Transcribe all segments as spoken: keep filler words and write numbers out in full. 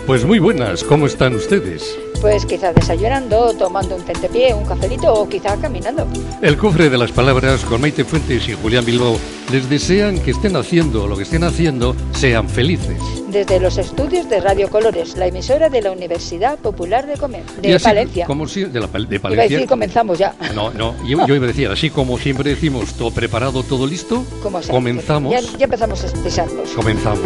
Pues muy buenas, ¿cómo están ustedes? Pues quizá desayunando, tomando un tentepié, un cafelito o quizá caminando. El cofre de las palabras con Maite Fuentes y Julián Bilbao les desean que estén haciendo lo que estén haciendo, sean felices. Desde los estudios de Radio Colores, la emisora de la Universidad Popular de, Comer, de así, Palencia. Como si, de, la, de Palencia. Iba a decir, comenzamos ya. No, no, yo, yo iba a decir, así como siempre decimos, todo preparado, todo listo, Como comenzamos. Ya, ya empezamos a expresarnos. Comenzamos.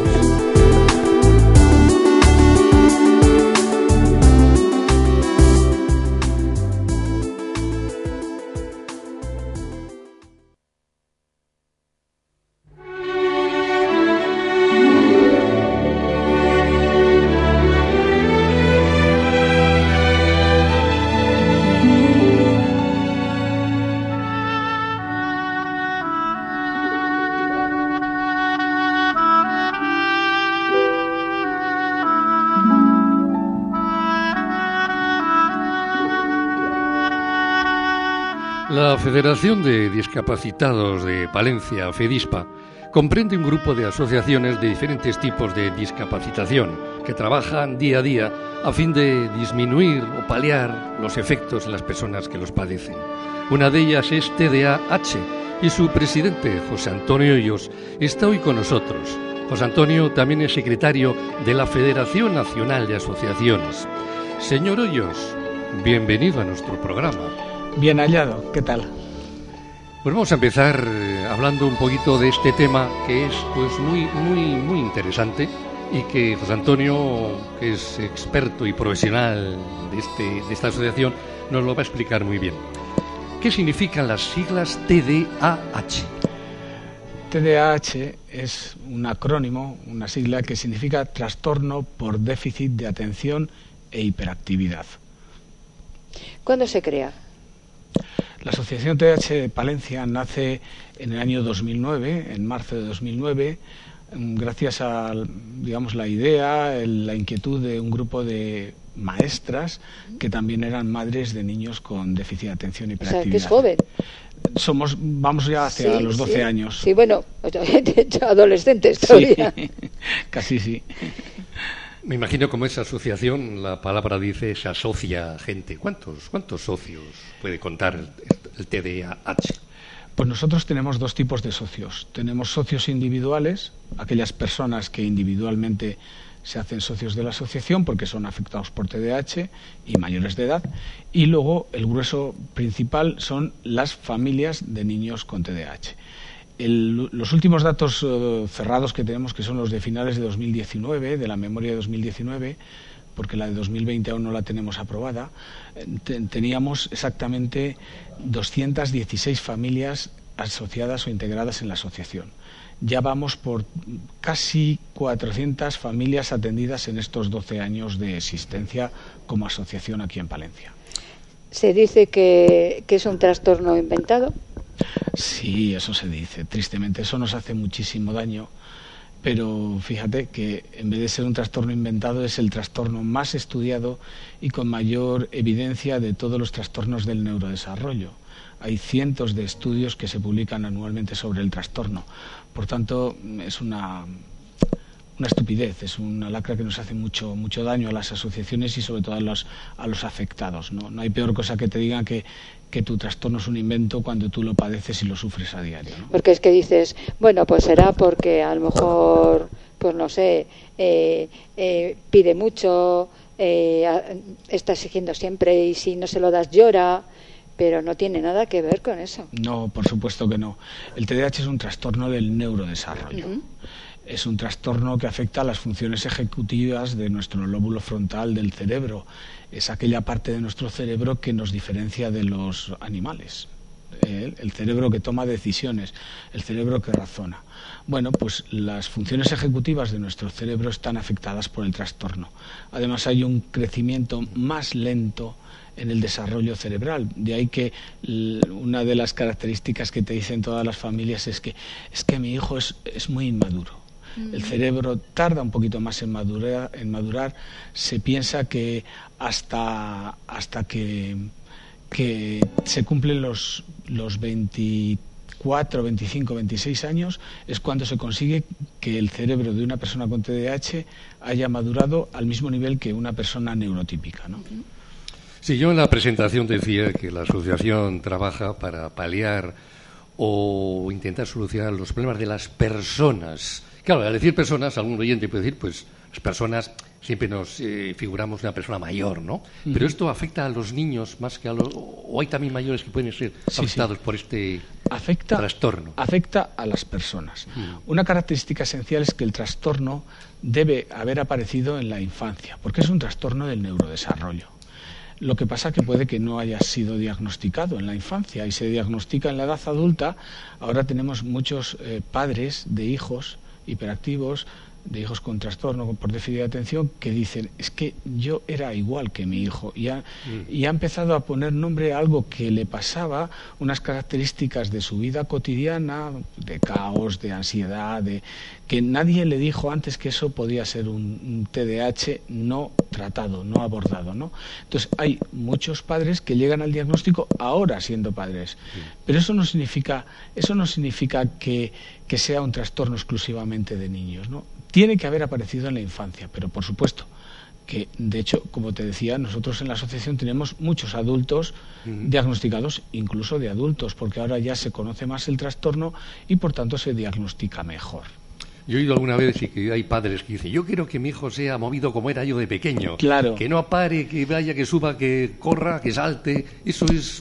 La Federación de Discapacitados de Palencia, FEDISPA, comprende un grupo de asociaciones de diferentes tipos de discapacitación que trabajan día a día a fin de disminuir o paliar los efectos en las personas que los padecen. Una de ellas es T D A H y su presidente, José Antonio Hoyos, está hoy con nosotros. José Antonio también es secretario de la Federación Nacional de Asociaciones. Señor Hoyos, bienvenido a nuestro programa. Bien hallado, ¿qué tal? Pues vamos a empezar eh, hablando un poquito de este tema que es pues muy muy muy interesante y que José Antonio, que es experto y profesional de este de esta asociación, nos lo va a explicar muy bien. ¿Qué significan las siglas T D A H? T D A H es un acrónimo, una sigla que significa trastorno por déficit de atención e hiperactividad. ¿Cuándo se crea? La Asociación T D A H de Palencia nace en el año dos mil nueve, en marzo de dos mil nueve, gracias a, digamos, la idea, la inquietud de un grupo de maestras que también eran madres de niños con déficit de atención y hiperactividad. O sea, que es joven. Somos, vamos ya hacia Sí, los doce sí. años. Sí, bueno, adolescentes todavía. Sí, casi sí. Me imagino como esa asociación, la palabra dice, se asocia gente. ¿Cuántos, cuántos socios puede contar el T D A H? Pues nosotros tenemos dos tipos de socios. Tenemos socios individuales, aquellas personas que individualmente se hacen socios de la asociación porque son afectados por T D A H y mayores de edad. Y luego el grueso principal son las familias de niños con T D A H. El, los últimos datos uh, cerrados que tenemos, que son los de finales de dos mil diecinueve, de la memoria de dos mil diecinueve, porque la de dos mil veinte aún no la tenemos aprobada, te, teníamos exactamente doscientas dieciséis familias asociadas o integradas en la asociación. Ya vamos por casi cuatrocientas familias atendidas en estos doce años de existencia como asociación aquí en Palencia. Se dice que, que es un trastorno inventado. Sí, eso se dice. Tristemente, eso nos hace muchísimo daño, pero fíjate que en vez de ser un trastorno inventado, es el trastorno más estudiado y con mayor evidencia de todos los trastornos del neurodesarrollo. Hay cientos de estudios que se publican anualmente sobre el trastorno. Por tanto, es una, una estupidez, es una lacra que nos hace mucho, mucho daño a las asociaciones y sobre todo a los, a los afectados, ¿no? No hay peor cosa que te digan que que tu trastorno es un invento cuando tú lo padeces y lo sufres a diario, ¿no? Porque es que dices, bueno, pues será porque a lo mejor, pues no sé, eh, eh, pide mucho, eh, está exigiendo siempre y si no se lo das llora, pero no tiene nada que ver con eso. No, por supuesto que no. El T D A H es un trastorno del neurodesarrollo. Uh-huh. Es un trastorno que afecta a las funciones ejecutivas de nuestro lóbulo frontal del cerebro. Es aquella parte de nuestro cerebro que nos diferencia de los animales. El, el cerebro que toma decisiones, el cerebro que razona. Bueno, pues las funciones ejecutivas de nuestro cerebro están afectadas por el trastorno. Además hay un crecimiento más lento en el desarrollo cerebral. De ahí que una de las características que te dicen todas las familias es que, es que mi hijo es, es muy inmaduro. El cerebro tarda un poquito más en madurar, en madurar. Se piensa que hasta, hasta que, que se cumplen los, los veinte veinticuatro, veinticinco, veintiséis años es cuando se consigue que el cerebro de una persona con T D A H haya madurado al mismo nivel que una persona neurotípica, ¿no? Sí, yo en la presentación decía que la asociación trabaja para paliar o intentar solucionar los problemas de las personas. Claro, al decir personas, algún oyente puede decir, pues, las personas, siempre nos eh, figuramos una persona mayor, ¿no? Uh-huh. Pero esto afecta a los niños más que a los... o hay también mayores que pueden ser sí, afectados sí. por este afecta, trastorno. Afecta a las personas. Uh-huh. Una característica esencial es que el trastorno debe haber aparecido en la infancia, porque es un trastorno del neurodesarrollo. Lo que pasa que puede que no haya sido diagnosticado en la infancia y se diagnostica en la edad adulta. Ahora tenemos muchos eh, padres de hijos hiperactivos, de hijos con trastorno por déficit de atención, que dicen, es que yo era igual que mi hijo, y ha, mm. y ha empezado a poner nombre a algo que le pasaba, unas características de su vida cotidiana, de caos, de ansiedad, de que nadie le dijo antes que eso podía ser un, un T D A H no tratado, no abordado, ¿no? Entonces hay muchos padres que llegan al diagnóstico ahora siendo padres, mm. pero eso no significa, eso no significa que, que sea un trastorno exclusivamente de niños, ¿no? Tiene que haber aparecido en la infancia, pero por supuesto que, de hecho, como te decía, nosotros en la asociación tenemos muchos adultos uh-huh. diagnosticados, incluso de adultos, porque ahora ya se conoce más el trastorno y por tanto se diagnostica mejor. Yo he oído alguna vez y que hay padres que dicen, yo quiero que mi hijo sea movido como era yo de pequeño, claro. que no pare, que vaya, que suba, que corra, que salte. Eso es...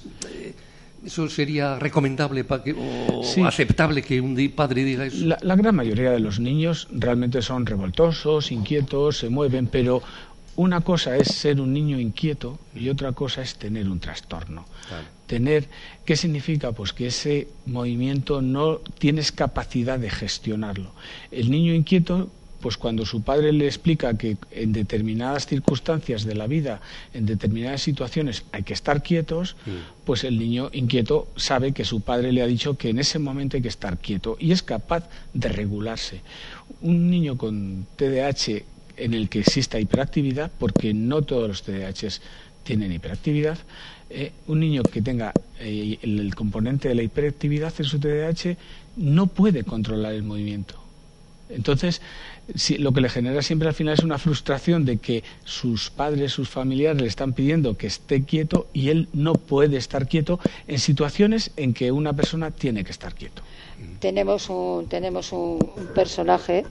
¿Eso sería recomendable pa que, o sí. aceptable que un padre diga eso? La, la gran mayoría de los niños realmente son revoltosos, inquietos, se mueven, pero una cosa es ser un niño inquieto y otra cosa es tener un trastorno. Claro. Tener, ¿qué significa? Pues que ese movimiento no tienes capacidad de gestionarlo. El niño inquieto, pues cuando su padre le explica que en determinadas circunstancias de la vida, en determinadas situaciones hay que estar quietos, sí. pues el niño inquieto sabe que su padre le ha dicho que en ese momento hay que estar quieto y es capaz de regularse. Un niño con T D A H en el que exista hiperactividad, porque no todos los T D A Hs tienen hiperactividad, eh, un niño que tenga eh, el, el componente de la hiperactividad en su T D A H no puede controlar el movimiento. Entonces, sí, lo que le genera siempre al final es una frustración de que sus padres, sus familiares le están pidiendo que esté quieto y él no puede estar quieto en situaciones en que una persona tiene que estar quieto. Tenemos un, tenemos un, un personaje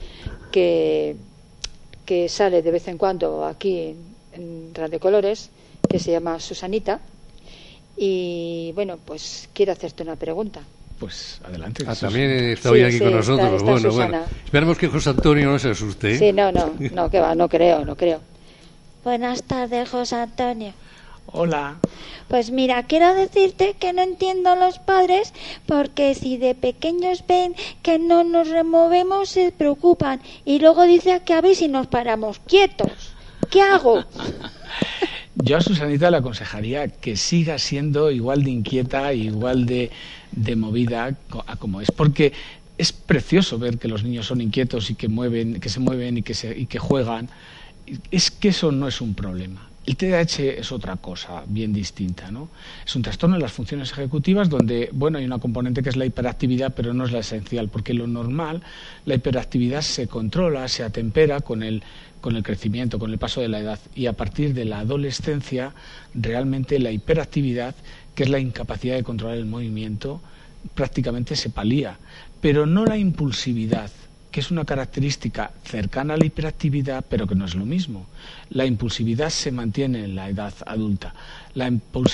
que, que sale de vez en cuando aquí en, en Radio Colores, que se llama Susanita, y bueno, pues quiero hacerte una pregunta. Pues adelante. Ah, también está hoy sí, aquí sí, con nosotros. Está, está bueno, Susana. bueno. Esperamos que José Antonio no se asuste. ¿eh? Sí, no, no, no, que va, no creo, no creo. Buenas tardes, José Antonio. Hola. Pues mira, quiero decirte que no entiendo a los padres porque si de pequeños ven que no nos removemos se preocupan y luego dicen que a ver si nos paramos quietos. ¿Qué hago? Yo a Susanita le aconsejaría que siga siendo igual de inquieta, igual de, de movida a como es, porque es precioso ver que los niños son inquietos y que mueven, que se mueven y que se, y que juegan. Es que eso no es un problema. El T D A H es otra cosa bien distinta, ¿no? Es un trastorno de las funciones ejecutivas donde, bueno, hay una componente que es la hiperactividad, pero no es la esencial, porque lo normal, la hiperactividad se controla, se atempera con el, con el crecimiento, con el paso de la edad, y a partir de la adolescencia, realmente la hiperactividad, que es la incapacidad de controlar el movimiento, prácticamente se palía, pero no la impulsividad, que es una característica cercana a la hiperactividad, pero que no es lo mismo. La impulsividad se mantiene en la edad adulta. La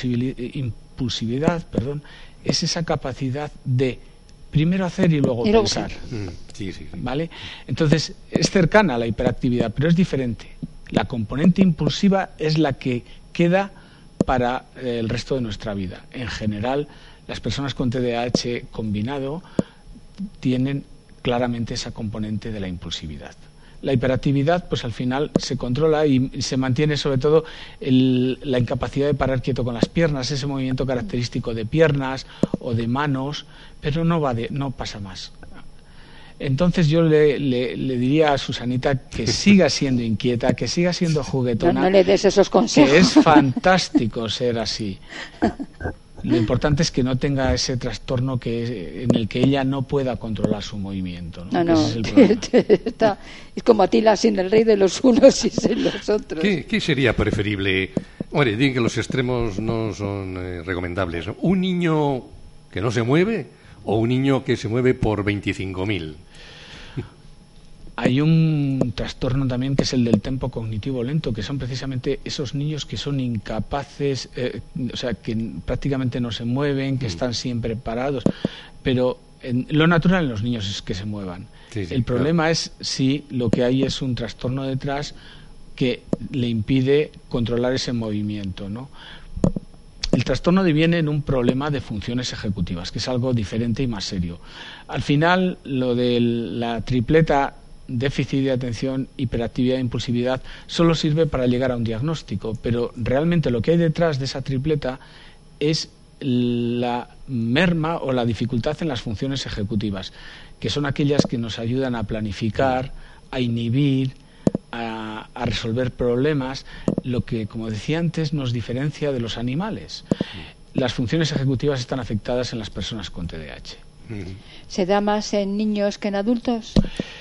impulsividad, perdón, es esa capacidad de primero hacer y luego y luego pensar. Sí. Sí, sí, sí. ¿Vale? Entonces, es cercana a la hiperactividad, pero es diferente. La componente impulsiva es la que queda para el resto de nuestra vida. En general, las personas con T D A H combinado tienen claramente esa componente de la impulsividad. La hiperactividad, pues al final se controla y se mantiene sobre todo el, la incapacidad de parar quieto con las piernas, ese movimiento característico de piernas o de manos, pero no va de, no pasa más. Entonces yo le, le, le diría a Susanita que siga siendo inquieta, que siga siendo juguetona. No, no le des esos consejos. Que es fantástico ser así. Lo importante es que no tenga ese trastorno que en el que ella no pueda controlar su movimiento, ¿no? No, no, Ese es el problema. está, es como Atila sin el rey de los unos y sin los otros. ¿Qué, qué sería preferible? Hombre, digan que los extremos no son eh, recomendables, ¿no? ¿Un niño que no se mueve o un niño que se mueve por veinticinco mil? Hay un trastorno también que es el del tempo cognitivo lento, que son precisamente esos niños que son incapaces, eh, o sea, que prácticamente no se mueven, que están siempre parados, pero en, lo natural en los niños es que se muevan. Sí, sí, el problema claro. es si lo que hay es un trastorno detrás que le impide controlar ese movimiento, ¿no? El trastorno deviene en un problema de funciones ejecutivas, que es algo diferente y más serio. Al final, lo de la tripleta déficit de atención, hiperactividad e impulsividad solo sirve para llegar a un diagnóstico, pero realmente lo que hay detrás de esa tripleta es la merma o la dificultad en las funciones ejecutivas, que son aquellas que nos ayudan a planificar, a inhibir, a, a resolver problemas, lo que, como decía antes, nos diferencia de los animales. Las funciones ejecutivas están afectadas en las personas con T D A H. ¿Se da más en niños que en adultos?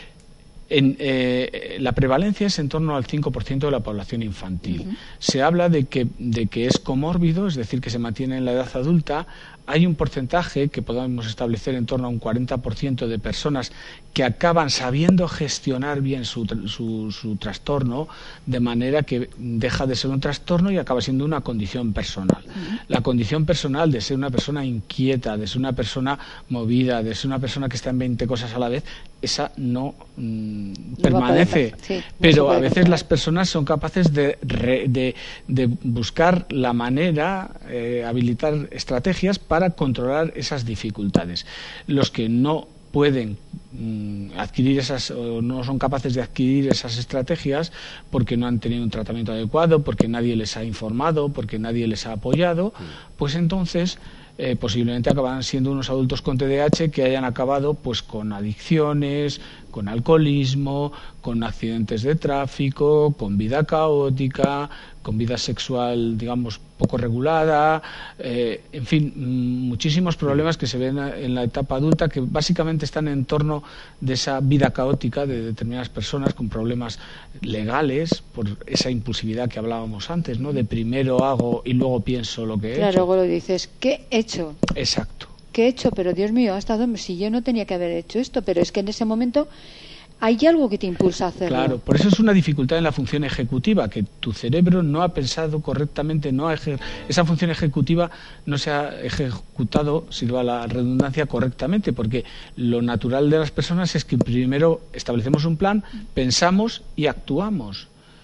En, eh, la prevalencia es en torno al cinco por ciento de la población infantil. Uh-huh. Se habla de que, de que es comórbido, es decir, que se mantiene en la edad adulta. Hay un porcentaje que podemos establecer en torno a un cuarenta por ciento de personas que acaban sabiendo gestionar bien su, su, su trastorno, de manera que deja de ser un trastorno y acaba siendo una condición personal. Uh-huh. La condición personal de ser una persona inquieta, de ser una persona movida, de ser una persona que está en veinte cosas a la vez, esa no mmm, permanece. Sí, no pero a veces las personas son capaces de, re, de, de buscar la manera, eh, habilitar estrategias para controlar esas dificultades. Los que no pueden mmm, adquirir esas o no son capaces de adquirir esas estrategias porque no han tenido un tratamiento adecuado, porque nadie les ha informado, porque nadie les ha apoyado, pues entonces Eh, posiblemente acabarán siendo unos adultos con T D A H que hayan acabado pues con adicciones, con alcoholismo, con accidentes de tráfico, con vida caótica, con vida sexual, digamos, poco regulada, eh, en fin, muchísimos problemas que se ven en la etapa adulta que básicamente están en torno de esa vida caótica de determinadas personas con problemas legales por esa impulsividad que hablábamos antes, ¿no? De primero hago y luego pienso lo que he claro, hecho. Claro, luego dices, ¿qué he hecho? Exacto. ¿Qué he hecho? Pero Dios mío, hasta dónde, si yo no tenía que haber hecho esto, pero es que en ese momento hay algo que te impulsa a hacerlo. Claro, por eso es una dificultad en la función ejecutiva, que tu cerebro no ha pensado correctamente, no ha ejer- esa función ejecutiva no se ha ejecutado, sirva la redundancia, correctamente, porque lo natural de las personas es que primero establecemos un plan, pensamos y actuamos.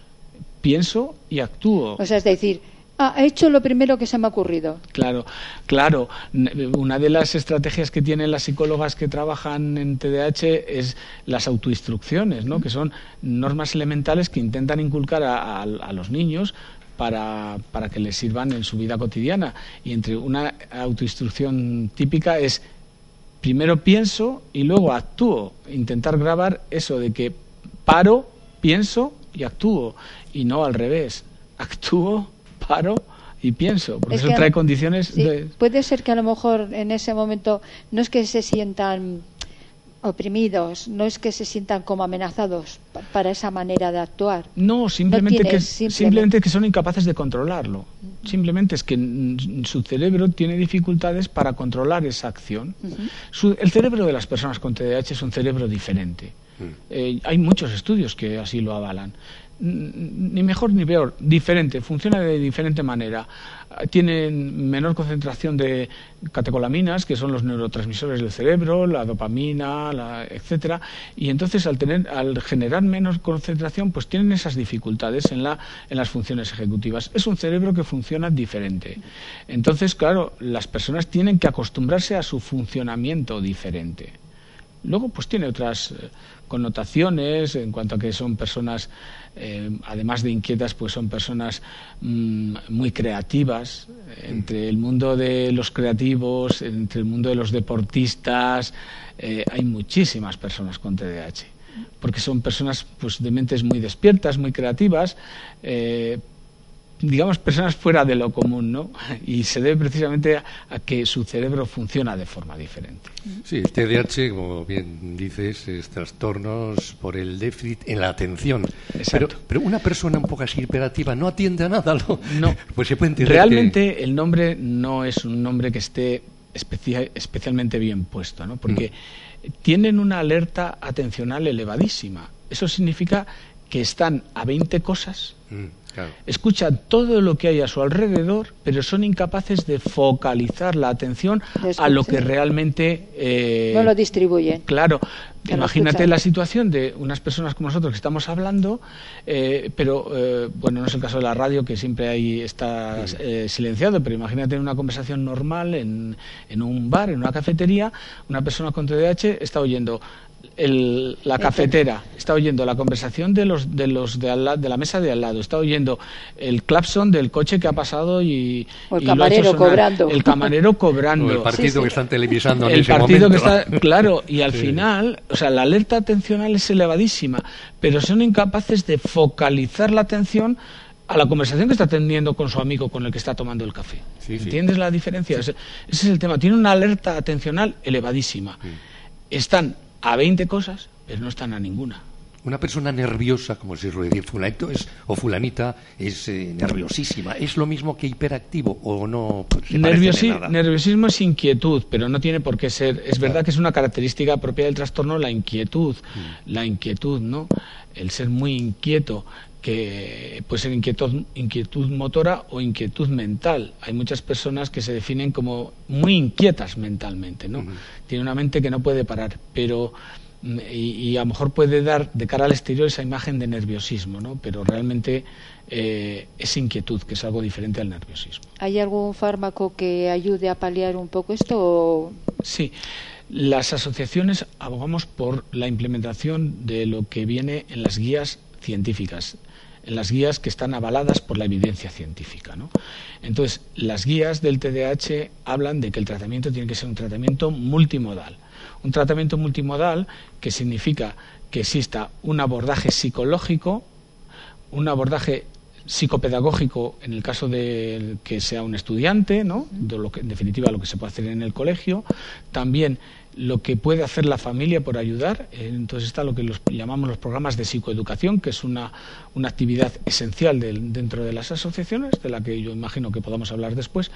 Pienso y actúo. O sea, es decir, ah, he hecho lo primero que se me ha ocurrido. Claro, claro. Una de las estrategias que tienen las psicólogas que trabajan en T D A H es las autoinstrucciones, ¿no? Que son normas elementales que intentan inculcar a, a, a los niños para, para que les sirvan en su vida cotidiana. Y entre una autoinstrucción típica es primero pienso y luego actúo. Intentar grabar eso de que paro, pienso y actúo. Y no al revés. Actúo, paro y pienso, porque es eso trae condiciones sí, de... Puede ser que a lo mejor en ese momento no es que se sientan oprimidos, no es que se sientan como amenazados para esa manera de actuar. No, simplemente, no que, simplemente... simplemente que son incapaces de controlarlo. Uh-huh. Simplemente es que su cerebro tiene dificultades para controlar esa acción. Uh-huh. Su, el cerebro de las personas con T D A H es un cerebro diferente. Uh-huh. Eh, hay muchos estudios que así lo avalan. Ni mejor ni peor, diferente, funciona de diferente manera. Tienen menor concentración de catecolaminas, que son los neurotransmisores del cerebro, la dopamina, la, etcétera, y entonces al tener, al generar menos concentración, pues tienen esas dificultades en la, en las funciones ejecutivas. Es un cerebro que funciona diferente. Entonces, claro, las personas tienen que acostumbrarse a su funcionamiento diferente. Luego, pues tiene otras eh, connotaciones en cuanto a que son personas, eh, además de inquietas, pues son personas mmm, muy creativas. Entre el mundo de los creativos, entre el mundo de los deportistas, eh, hay muchísimas personas con T D A H, porque son personas pues de mentes muy despiertas, muy creativas, eh, digamos, personas fuera de lo común, ¿no? Y se debe precisamente a, a que su cerebro funciona de forma diferente. Sí, el T D A H, como bien dices, es trastornos por el déficit en la atención. Pero, pero una persona un poco así hiperactiva no atiende a nada, ¿no? No. Pues se puede entender Realmente que... el nombre no es un nombre que esté especia- especialmente bien puesto, ¿no? Porque mm. tienen una alerta atencional elevadísima. Eso significa que están a veinte cosas, mm, claro. escuchan todo lo que hay a su alrededor, pero son incapaces de focalizar la atención a lo que realmente... Eh, no lo distribuyen. Claro. Imagínate la situación de unas personas como nosotros que estamos hablando, eh, pero, eh, bueno, no es el caso de la radio, que siempre ahí está eh, silenciado, pero imagínate una conversación normal en, en un bar, en una cafetería, una persona con T D A H está oyendo el, la cafetera, está oyendo la conversación de los de los de, al, de la mesa de al lado, está oyendo el claxon del coche que ha pasado y, o el y camarero lo ha hecho sonar, cobrando. El camarero cobrando. O el partido sí, sí. que están televisando en el ese partido momento. Que está, claro, y al sí. final, o sea, la alerta atencional es elevadísima, pero son incapaces de focalizar la atención a la conversación que está teniendo con su amigo con el que está tomando el café. Sí, ¿Entiendes sí. la diferencia? Sí. Ese, ese es el tema. Tiene una alerta atencional elevadísima. Sí. Están a veinte cosas, pero no están a ninguna. Una persona nerviosa, como se suele decir, fulanito es, o fulanita es eh, nerviosísima. ¿Es lo mismo que hiperactivo o no? Se Nerviosi nada? Nerviosismo es inquietud, pero no tiene por qué ser. Es verdad claro. que es una característica propia del trastorno la inquietud. Mm. La inquietud, ¿no? El ser muy inquieto, que puede ser inquietud, inquietud motora o inquietud mental. Hay muchas personas que se definen como muy inquietas mentalmente, ¿no? Mm. Tiene una mente que no puede parar, pero... Y, y a lo mejor puede dar de cara al exterior esa imagen de nerviosismo, ¿no? Pero realmente eh, es inquietud, que es algo diferente al nerviosismo. ¿Hay algún fármaco que ayude a paliar un poco esto? O... Sí, las asociaciones abogamos por la implementación de lo que viene en las guías científicas, en las guías que están avaladas por la evidencia científica, ¿no? Entonces, las guías del T D A H hablan de que el tratamiento tiene que ser un tratamiento multimodal. Un tratamiento multimodal que significa que exista un abordaje psicológico, un abordaje psicopedagógico en el caso de que sea un estudiante, ¿no? De lo que, en definitiva, lo que se puede hacer en el colegio, también lo que puede hacer la familia por ayudar. Entonces está lo que los, llamamos los programas de psicoeducación, que es una, una actividad esencial de, dentro de las asociaciones, de la que yo imagino que podamos hablar después,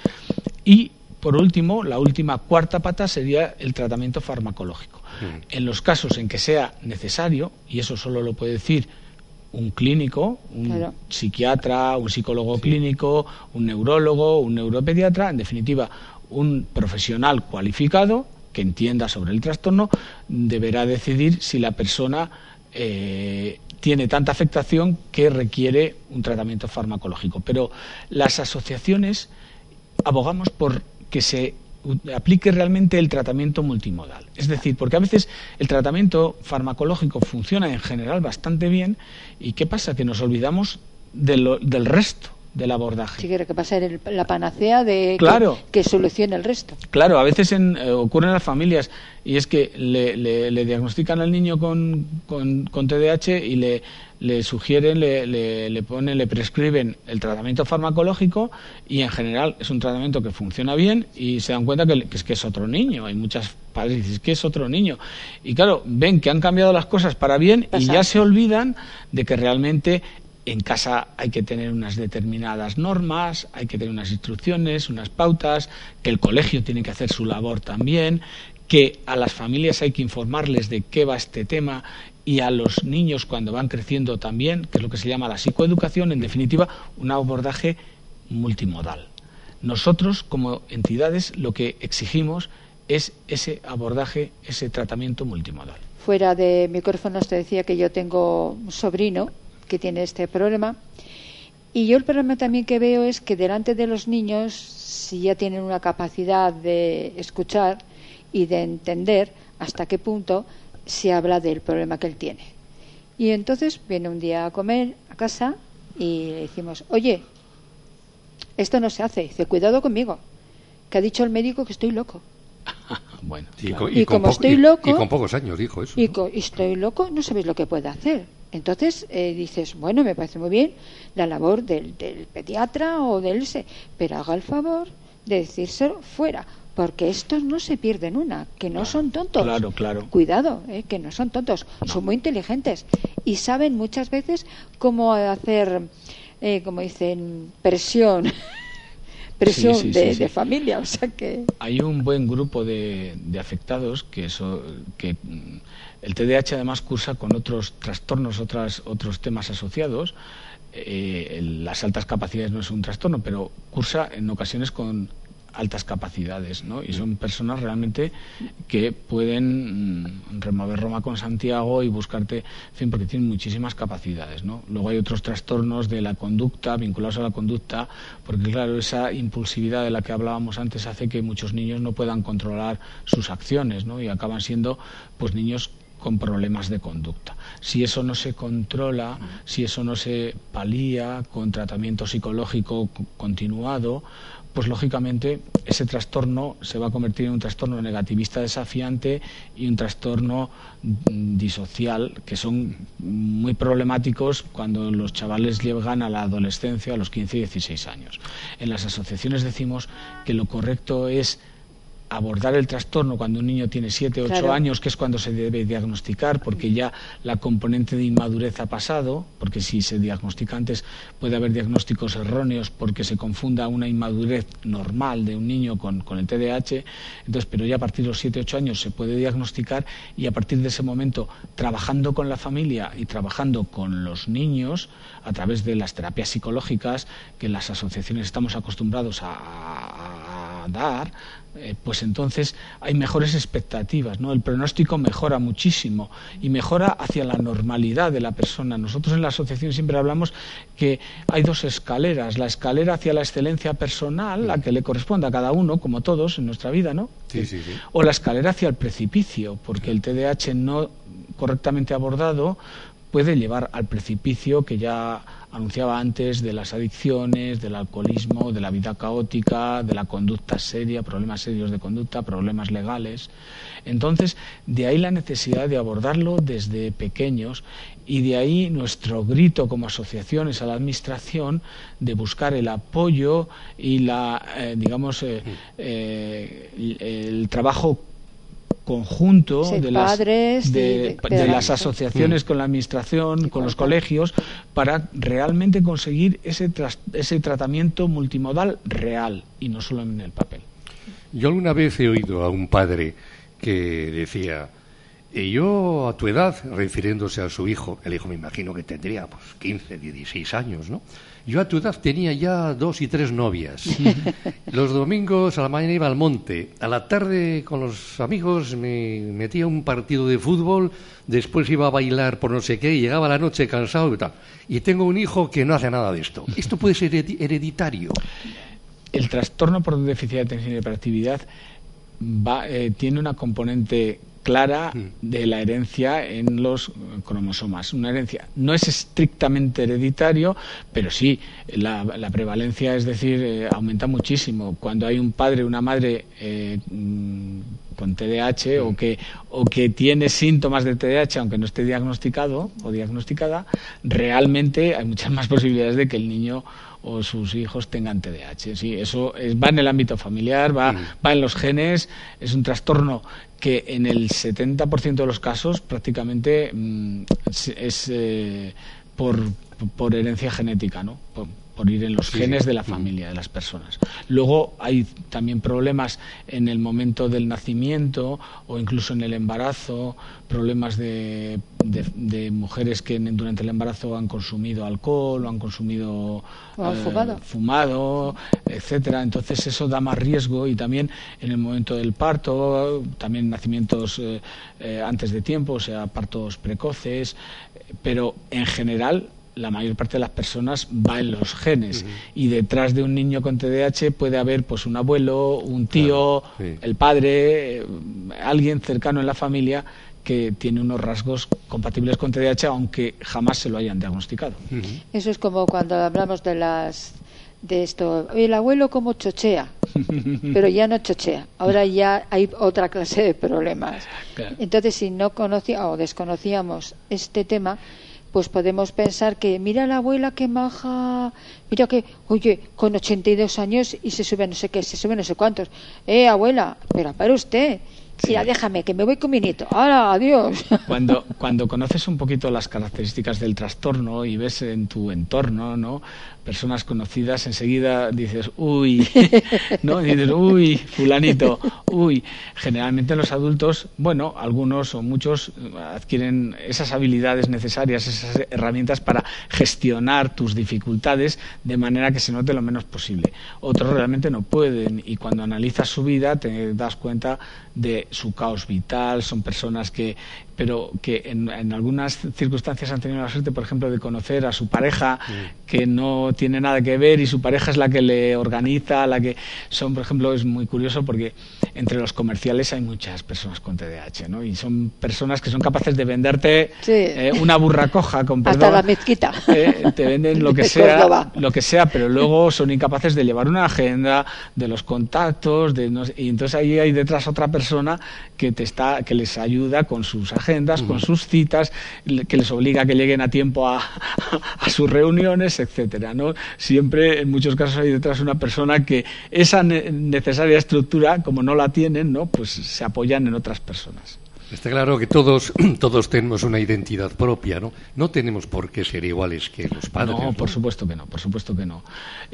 y por último, la última cuarta pata sería el tratamiento farmacológico. Mm. En los casos en que sea necesario, y eso solo lo puede decir un clínico, un claro. psiquiatra, un psicólogo sí. clínico, un neurólogo, un neuropediatra, en definitiva, un profesional cualificado que entienda sobre el trastorno, deberá decidir si la persona eh, tiene tanta afectación que requiere un tratamiento farmacológico. Pero las asociaciones abogamos por que se aplique realmente el tratamiento multimodal. Es decir, porque a veces el tratamiento farmacológico funciona en general bastante bien y ¿qué pasa? Que nos olvidamos de lo, del resto del abordaje. Sí, que pasa en la panacea de claro. que, que solucione el resto. Claro, a veces en, eh, ocurre en las familias y es que le, le, le diagnostican al niño con, con, con T D A H y le, le sugieren, le, le, le ponen, le prescriben el tratamiento farmacológico y en general es un tratamiento que funciona bien y se dan cuenta que, que es que es otro niño. Hay muchas padres que dicen que es otro niño. Y claro, ven que han cambiado las cosas para bien y ya se olvidan de que realmente en casa hay que tener unas determinadas normas, hay que tener unas instrucciones, unas pautas, que el colegio tiene que hacer su labor también, que a las familias hay que informarles de qué va este tema y a los niños cuando van creciendo también, que es lo que se llama la psicoeducación, en definitiva, un abordaje multimodal. Nosotros, como entidades, lo que exigimos es ese abordaje, ese tratamiento multimodal. Fuera de micrófonos te decía que yo tengo un sobrino que tiene este problema y yo el problema también que veo es que delante de los niños, si ya tienen una capacidad de escuchar y de entender hasta qué punto se habla del problema que él tiene, y entonces viene un día a comer a casa y le decimos, oye, esto no se hace. Dice, cuidado conmigo, que ha dicho el médico que estoy loco. Bueno, y, claro. y, y como po estoy y, loco y con pocos años dijo eso, y, ¿no? co y estoy loco, no sabéis lo que puede hacer. Entonces eh, dices, bueno, me parece muy bien la labor del, del, pediatra o del S E, pero haga el favor de decírselo fuera, porque estos no se pierden una, que no son tontos. Claro, claro. Cuidado, eh, que no son tontos, no. Son muy inteligentes y saben muchas veces cómo hacer, eh, como dicen, presión. presión sí, sí, de, sí, sí. de familia, o sea que hay un buen grupo de, de afectados que eso que el T D A H además cursa con otros trastornos, otras otros temas asociados. Eh, las altas capacidades no es un trastorno, pero cursa en ocasiones con altas capacidades, ¿no? Y son personas realmente que pueden mm, remover Roma con Santiago y buscarte, en fin, porque tienen muchísimas capacidades, ¿no? Luego hay otros trastornos de la conducta, vinculados a la conducta, porque claro, esa impulsividad de la que hablábamos antes hace que muchos niños no puedan controlar sus acciones, ¿no? Y acaban siendo, pues, niños con problemas de conducta. Si eso no se controla, si eso no se palía con tratamiento psicológico continuado, pues lógicamente ese trastorno se va a convertir en un trastorno negativista desafiante y un trastorno disocial, que son muy problemáticos cuando los chavales llegan a la adolescencia, a los quince y dieciséis años. En las asociaciones decimos que lo correcto es abordar el trastorno cuando un niño tiene siete, ocho claro. años, que es cuando se debe diagnosticar, porque ya la componente de inmadurez ha pasado, porque si se diagnostica antes puede haber diagnósticos erróneos porque se confunda una inmadurez normal de un niño con, con el T D A H, entonces, pero ya a partir de los siete, ocho años se puede diagnosticar y a partir de ese momento, trabajando con la familia y trabajando con los niños a través de las terapias psicológicas que en las asociaciones estamos acostumbrados a, a, a dar, Eh, pues entonces hay mejores expectativas, ¿no? El pronóstico mejora muchísimo y mejora hacia la normalidad de la persona. Nosotros en la asociación siempre hablamos que hay dos escaleras, la escalera hacia la excelencia personal, la que le corresponde a cada uno, como todos en nuestra vida, ¿no? Sí, sí, sí. O la escalera hacia el precipicio, porque el T D A H no correctamente abordado puede llevar al precipicio que ya anunciaba antes, de las adicciones, del alcoholismo, de la vida caótica, de la conducta seria, problemas serios de conducta, problemas legales. Entonces, de ahí la necesidad de abordarlo desde pequeños y de ahí nuestro grito como asociaciones a la administración de buscar el apoyo y la, eh, digamos, eh, eh, el, el trabajo conjunto sí, de, las, padres, de, de, de, de las asociaciones con la administración, sí, con los colegios, para realmente conseguir ese, tras, ese tratamiento multimodal real y no solo en el papel. Yo alguna vez he oído a un padre que decía, y yo a tu edad, refiriéndose a su hijo, el hijo me imagino que tendría pues quince, dieciséis años, ¿no? Yo a tu edad tenía ya dos y tres novias. Los domingos a la mañana iba al monte, a la tarde con los amigos me metía un partido de fútbol, después iba a bailar por no sé qué y llegaba a la noche cansado y tal. Y tengo un hijo que no hace nada de esto. ¿Esto puede ser hereditario? El trastorno por déficit de atención y hiperactividad va, eh, tiene una componente clara de la herencia en los cromosomas. Una herencia no es estrictamente hereditario, pero sí, la, la prevalencia, es decir, eh, aumenta muchísimo. Cuando hay un padre o una madre eh, con T D A H o que, o que tiene síntomas de T D A H, aunque no esté diagnosticado o diagnosticada, realmente hay muchas más posibilidades de que el niño o sus hijos tengan T D A H. Sí, eso es, va en el ámbito familiar, va, sí. va en los genes, es un trastorno que en el setenta por ciento de los casos prácticamente mmm, es, es eh, por, por herencia genética, ¿no? Por, por ir en los sí, genes de la familia, de las personas. Luego hay también problemas en el momento del nacimiento o incluso en el embarazo, problemas de, de, de mujeres que durante el embarazo han consumido alcohol o han consumido o han eh, fumado. fumado, etcétera. Entonces eso da más riesgo y también en el momento del parto, también nacimientos eh, eh, antes de tiempo, o sea, partos precoces, pero en general la mayor parte de las personas va en los genes. Uh-huh. Y detrás de un niño con T D A H puede haber pues un abuelo, un tío, claro, sí. el padre, alguien cercano en la familia que tiene unos rasgos compatibles con T D A H aunque jamás se lo hayan diagnosticado. Uh-huh. Eso es como cuando hablamos de las de esto, el abuelo como chochea, pero ya no chochea, ahora ya hay otra clase de problemas. Claro. Entonces, si no conocía o desconocíamos este tema, pues podemos pensar que mira la abuela que maja, mira que, oye, con ochenta y dos años y se sube no sé qué, se sube no sé cuántos. Eh, abuela, pero para usted. Sí. Mira, déjame, que me voy con mi nieto. ¡Hala, adiós! Cuando, cuando conoces un poquito las características del trastorno y ves en tu entorno, ¿no?, personas conocidas, enseguida dices, uy, ¿no? Y dices, uy, fulanito, uy. Generalmente los adultos, bueno, algunos o muchos adquieren esas habilidades necesarias, esas herramientas para gestionar tus dificultades de manera que se note lo menos posible. Otros realmente no pueden, y cuando analizas su vida te das cuenta de su caos vital. Son personas que, pero que en, en algunas circunstancias han tenido la suerte, por ejemplo, de conocer a su pareja, que no tiene nada que ver, y su pareja es la que le organiza, la que son, por ejemplo, es muy curioso porque entre los comerciales hay muchas personas con T D A H, ¿no? Y son personas que son capaces de venderte Sí. eh, una burra coja, con perdón, Hasta la mezquita. eh, te venden lo que De sea, Córdoba. lo que sea, pero luego son incapaces de llevar una agenda, de los contactos, de no sé, y entonces ahí hay detrás otra persona que te está, que les ayuda con sus agendas, con sus citas, que les obliga a que lleguen a tiempo a, a sus reuniones, etcétera, ¿no? Siempre, en muchos casos, hay detrás una persona que esa ne- necesaria estructura, como no la tienen, ¿no?, pues se apoyan en otras personas. Está claro que todos, todos tenemos una identidad propia, ¿no? No tenemos por qué ser iguales que los padres. No, ¿no? por supuesto que no, por supuesto que no.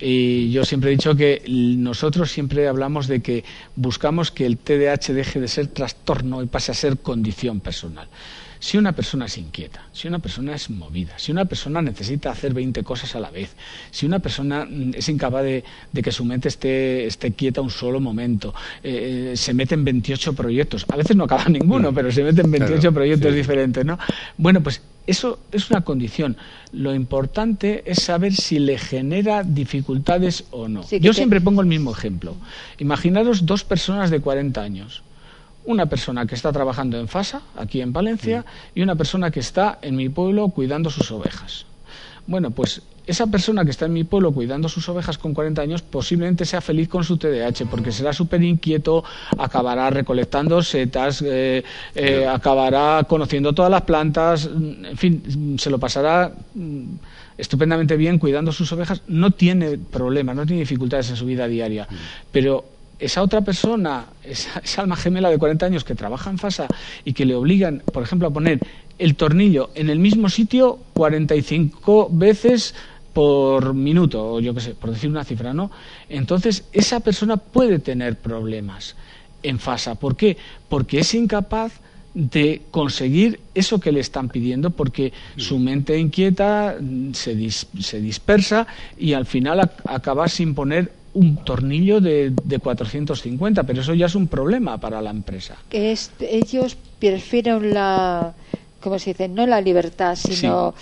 Y yo siempre he dicho que nosotros siempre hablamos de que buscamos que el T D A H deje de ser trastorno y pase a ser condición personal. Si una persona es inquieta, si una persona es movida, si una persona necesita hacer veinte cosas a la vez, si una persona es incapaz de, de que su mente esté, esté quieta un solo momento, eh, se mete en veintiocho proyectos, a veces no acaba ninguno, pero se mete en veintiocho Claro, proyectos sí. diferentes, ¿no? Bueno, pues eso es una condición. Lo importante es saber si le genera dificultades o no. Sí, que Yo te- siempre pongo el mismo ejemplo. Imaginaros dos personas de cuarenta años. Una persona que está trabajando en Fasa, aquí en Palencia, y una persona que está en mi pueblo cuidando sus ovejas. Bueno, pues esa persona que está en mi pueblo cuidando sus ovejas con cuarenta años posiblemente sea feliz con su T D A H, porque será súper inquieto, acabará recolectando setas, eh, eh, acabará conociendo todas las plantas, en fin, se lo pasará mm, estupendamente bien cuidando sus ovejas. No tiene problemas, no tiene dificultades en su vida diaria, pero esa otra persona, esa, esa alma gemela de cuarenta años que trabaja en Fasa y que le obligan, por ejemplo, a poner el tornillo en el mismo sitio cuarenta y cinco veces por minuto, o yo qué sé, por decir una cifra, ¿no? Entonces, esa persona puede tener problemas en Fasa. ¿Por qué? Porque es incapaz de conseguir eso que le están pidiendo, porque su mente inquieta se, dis, se dispersa y al final a, acaba sin poner un tornillo de, de cuatrocientos cincuenta, pero eso ya es un problema para la empresa. Que es, ellos prefieren la, ¿cómo se dice? No la libertad, sino...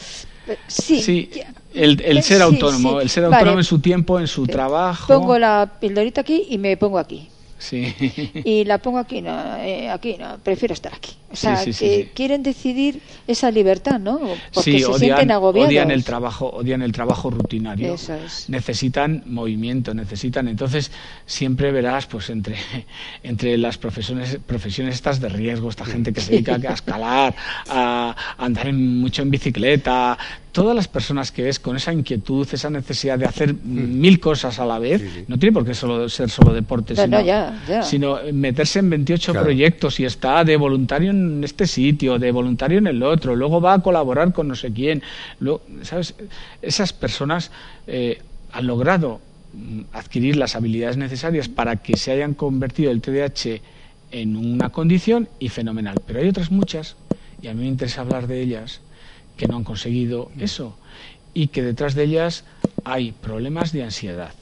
Sí, Sí, el, el ser sí, autónomo, sí. el ser Vale. autónomo en su tiempo, en su Sí. trabajo. Pongo la pildorita aquí y me pongo aquí. Sí. Y la pongo aquí, no, eh, aquí no, prefiero estar aquí. O sea, Sí, sí, sí, que sí. quieren decidir esa libertad, ¿no? Porque Sí, se odian, sienten agobiados. odian el trabajo, odian el trabajo rutinario. Eso es. Necesitan movimiento, necesitan. Entonces siempre verás, pues entre entre las profesiones profesiones estas de riesgo, esta gente que se dedica a escalar, a, a andar en- mucho en bicicleta, todas las personas que ves con esa inquietud, esa necesidad de hacer mil cosas a la vez, Sí, sí. no tiene por qué solo ser solo deporte, No, sino, no, ya, ya. sino meterse en veintiocho Claro. proyectos y está de voluntario en este sitio, de voluntario en el otro, luego va a colaborar con no sé quién. Luego, ¿sabes? Esas personas eh, han logrado mm, adquirir las habilidades necesarias para que se hayan convertido el T D A H en una condición y fenomenal. Pero hay otras muchas, y a mí me interesa hablar de ellas, que no han conseguido eso y que detrás de ellas hay problemas de ansiedad,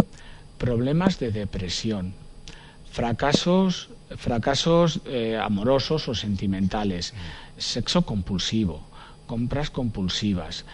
problemas de depresión, fracasos, fracasos eh, amorosos o sentimentales, sexo compulsivo, compras compulsivas,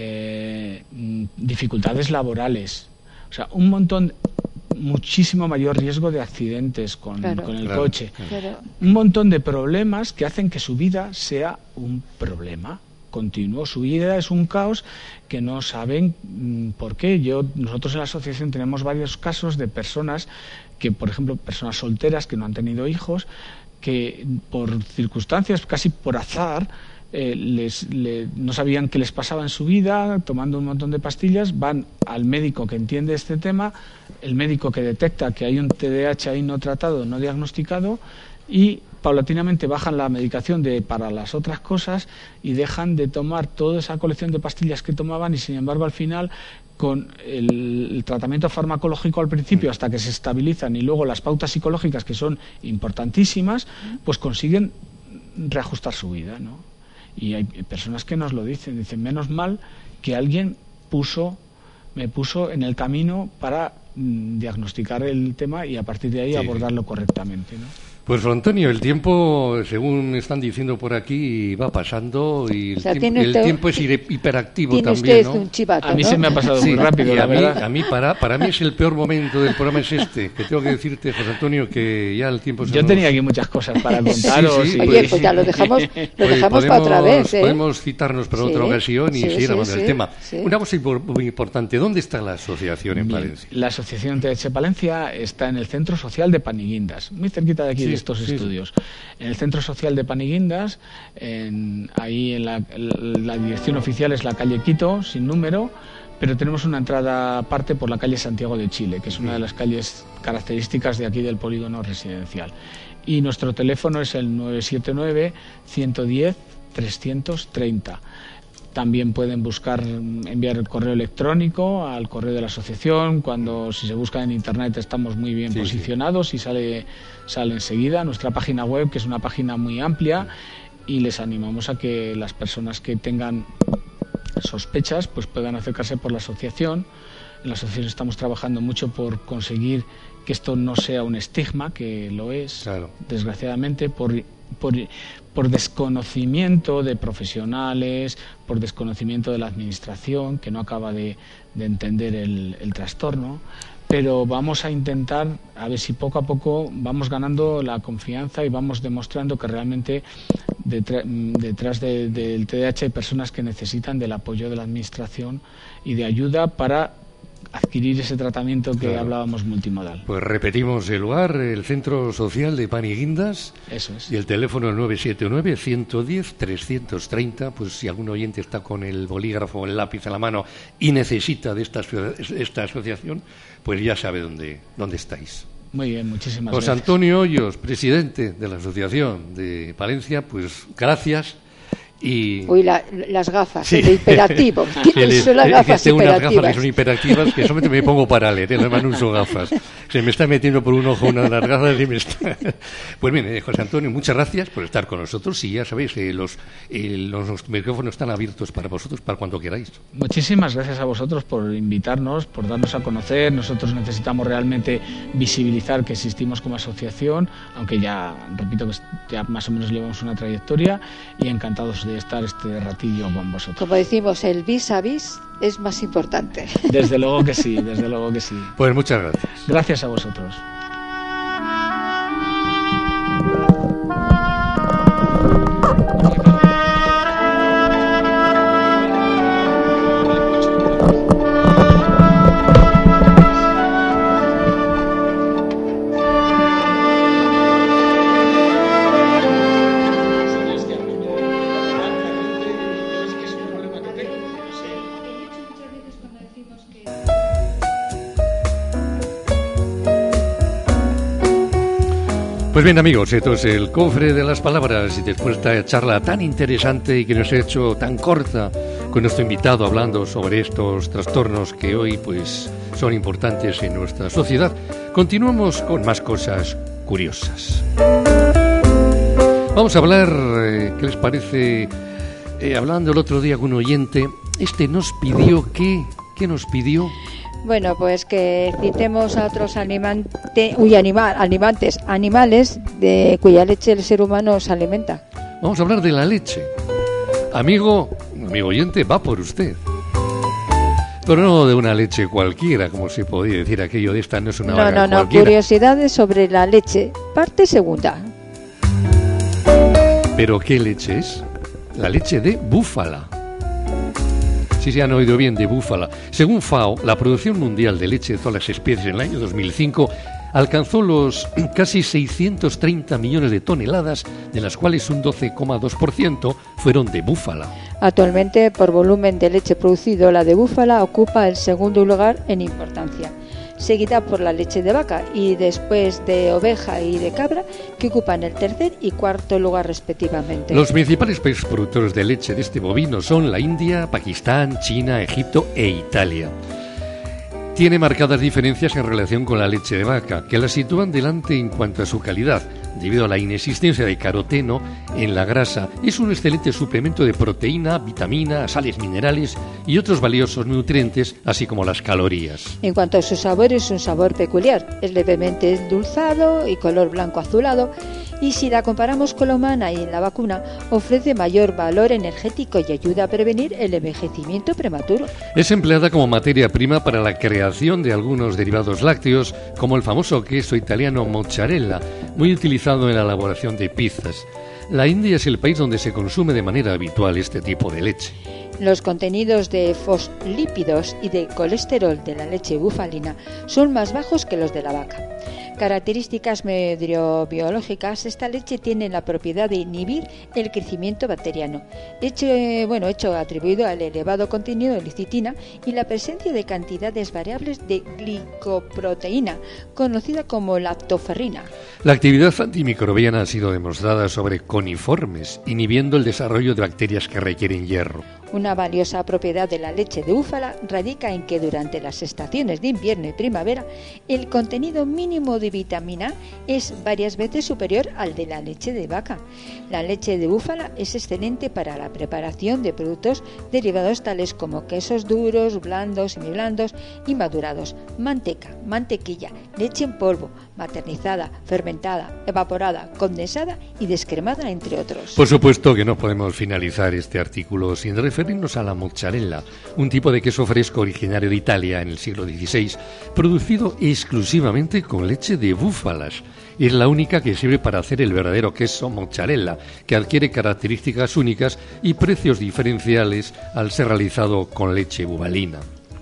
eh, mm, dificultades laborales, o sea, un montón, muchísimo mayor riesgo de accidentes con, Claro. con el Claro, coche, claro. Pero, un montón de problemas que hacen que su vida sea un problema continuo. Su vida es un caos que no saben mm, por qué. Yo, nosotros en la asociación tenemos varios casos de personas que, por ejemplo, personas solteras que no han tenido hijos, que por circunstancias, casi por azar, eh, les, le, no sabían qué les pasaba en su vida, tomando un montón de pastillas, van al médico que entiende este tema, el médico que detecta que hay un T D A H ahí no tratado, no diagnosticado, y paulatinamente bajan la medicación de, para las otras cosas y dejan de tomar toda esa colección de pastillas que tomaban, y sin embargo al final con el, el tratamiento farmacológico al principio hasta que se estabilizan y luego las pautas psicológicas, que son importantísimas, pues consiguen reajustar su vida, ¿no? Y hay personas que nos lo dicen, dicen, menos mal que alguien puso, me puso en el camino para mm, diagnosticar el tema y a partir de ahí sí, abordarlo correctamente, ¿no? Pues Antonio, el tiempo, según están diciendo por aquí, va pasando y el, o sea, tiempo, el usted, tiempo es hiperactivo tiene también, usted ¿no? Un chivato, a mí ¿no? se me ha pasado sí, muy rápido, y la a mí, verdad. a mí para, para mí es el peor momento del programa es este, que tengo que decirte, José Antonio, que ya el tiempo se Yo nos... tenía aquí muchas cosas para contaros. Sí, sí, y... Oye, pues ya lo dejamos, lo Oye, dejamos podemos, para otra vez, ¿eh? Podemos citarnos para sí, otra ocasión y sí, seguir hablando sí, del sí, tema. Sí. Una cosa muy importante, ¿dónde está la asociación en Bien, Palencia? la asociación T D A H Palencia está en el Centro Social de Paniguindas, muy cerquita de aquí, sí, de estos sí, estudios. En el Centro Social de Paniguindas, en, ahí en la, la dirección oficial es la calle Quito, sin número, pero tenemos una entrada aparte por la calle Santiago de Chile, que es una de las calles características de aquí del polígono residencial. Y nuestro teléfono es el nueve siete nueve, uno uno cero, tres tres cero. También pueden buscar, enviar el correo electrónico al correo de la asociación. Cuando, si se busca en internet, estamos muy bien sí, posicionados sí. y sale, sale enseguida. Nuestra página web, que es una página muy amplia, y les animamos a que las personas que tengan sospechas pues puedan acercarse por la asociación. En la asociación estamos trabajando mucho por conseguir que esto no sea un estigma, que lo es, claro, desgraciadamente, por... por por desconocimiento de profesionales, por desconocimiento de la administración, que no acaba de, de entender el, el trastorno, pero vamos a intentar a ver si poco a poco vamos ganando la confianza y vamos demostrando que realmente detrás, detrás de, del T D A H hay personas que necesitan del apoyo de la administración y de ayuda para adquirir ese tratamiento que claro. hablábamos multimodal. Pues repetimos el lugar, el Centro Social de Paniguindas. Eso es. Y el teléfono es nueve siete nueve, uno uno cero, tres tres cero. Pues si algún oyente está con el bolígrafo o el lápiz a la mano y necesita de esta, esta asociación, pues ya sabe dónde, dónde estáis. Muy bien, muchísimas José gracias. Antonio Hoyos, presidente de la Asociación de Palencia, pues gracias. Y... Uy, la, las gafas, sí. el hiperactivo. Les, son las gafas tengo hiperactivas. unas gafas que son hiperactivas que solamente me pongo para leer, además no uso gafas. Se me está metiendo por un ojo una de las gafas y me está... Pues bien, eh, José Antonio, muchas gracias por estar con nosotros y ya sabéis, eh, los, eh, los, los micrófonos están abiertos para vosotros, para cuando queráis. Muchísimas gracias a vosotros por invitarnos, por darnos a conocer. Nosotros necesitamos realmente visibilizar que existimos como asociación, aunque ya, repito, que ya más o menos llevamos una trayectoria, y encantados de de estar este ratillo con vosotros. Como decimos, el vis a vis es más importante. Desde luego que sí, desde luego que sí. Pues muchas gracias. Gracias a vosotros. Pues bien, amigos, esto es el cofre de las palabras y después de esta charla tan interesante y que nos ha hecho tan corta con nuestro invitado hablando sobre estos trastornos que hoy pues son importantes en nuestra sociedad, continuamos con más cosas curiosas. Vamos a hablar, eh, ¿qué les parece? Eh, hablando el otro día con un oyente, este nos pidió que, ¿qué nos pidió? Bueno, pues que citemos a otros animante, uy, animal, animantes, animales de cuya leche el ser humano se alimenta. Vamos a hablar de la leche. Amigo, amigo oyente, va por usted. Pero no de una leche cualquiera, como se podía decir aquello de esta, no es una vaca cualquiera. No, no, no, curiosidades sobre la leche, parte segunda. ¿Pero qué leche es? La leche de búfala. Sí, se han oído bien, de búfala. Según FAO, la producción mundial de leche de todas las especies en el año dos mil cinco alcanzó los casi seiscientos treinta millones de toneladas, de las cuales un doce coma dos por ciento fueron de búfala. Actualmente, por volumen de leche producido, la de búfala ocupa el segundo lugar en importancia, seguida por la leche de vaca y después de oveja y de cabra, que ocupan el tercer y cuarto lugar respectivamente. Los principales países productores de leche de este bovino son la India, Pakistán, China, Egipto e Italia. Tiene marcadas diferencias en relación con la leche de vaca, que la sitúan delante en cuanto a su calidad, debido a la inexistencia de caroteno en la grasa. Es un excelente suplemento de proteína, vitamina, sales minerales y otros valiosos nutrientes, así como las calorías. En cuanto a su sabor, es un sabor peculiar, es levemente endulzado y color blanco azulado, y si la comparamos con la humana y la vacuna, ofrece mayor valor energético y ayuda a prevenir el envejecimiento prematuro. Es empleada como materia prima para la creación de algunos derivados lácteos, como el famoso queso italiano mozzarella, muy utilizado en la elaboración de pizzas. La India es el país donde se consume de manera habitual este tipo de leche. Los contenidos de fosfolípidos y de colesterol de la leche bufalina son más bajos que los de la vaca. Características mediobiológicas, esta leche tiene la propiedad de inhibir el crecimiento bacteriano, hecho, bueno, hecho atribuido al elevado contenido de lecitina y la presencia de cantidades variables de glicoproteína, conocida como lactoferrina. La actividad antimicrobiana ha sido demostrada sobre coniformes, inhibiendo el desarrollo de bacterias que requieren hierro. Una valiosa propiedad de la leche de búfala radica en que durante las estaciones de invierno y primavera el contenido mínimo de vitamina A es varias veces superior al de la leche de vaca. La leche de búfala es excelente para la preparación de productos derivados tales como quesos duros, blandos, semiblandos y madurados, manteca, mantequilla, leche en polvo, maternizada, fermentada, evaporada, condensada y descremada, entre otros. Por supuesto que no podemos finalizar este artículo sin referirnos a la mozzarella, un tipo de queso fresco originario de Italia en el siglo dieciséis, producido exclusivamente con leche de búfalas. Es la única que sirve para hacer el verdadero queso mozzarella, que adquiere características únicas y precios diferenciales al ser realizado con leche bufalina.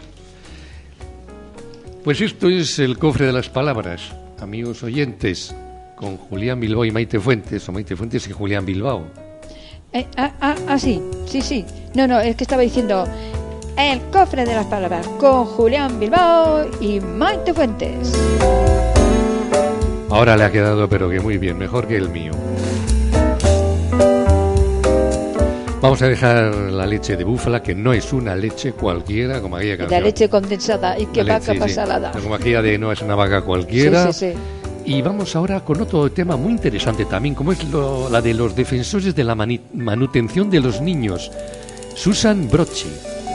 Pues esto es el cofre de las palabras, amigos oyentes, con Julián Bilbao y Maite Fuentes, o Maite Fuentes y Julián Bilbao. Eh, ah, ah, ah, sí, sí, sí. No, no, es que estaba diciendo el cofre de las palabras con Julián Bilbao y Maite Fuentes. Ahora le ha quedado pero que muy bien, mejor que el mío. Vamos a dejar la leche de búfala, que no es una leche cualquiera, como aquella canción. La leche condensada y que La vaca leche, sí, pasalada. sí. Como aquella de no es una vaca cualquiera. Sí, sí, sí. Y vamos ahora con otro tema muy interesante también, como es lo, la de los defensores de la mani- manutención de los niños. Susan Brocchi.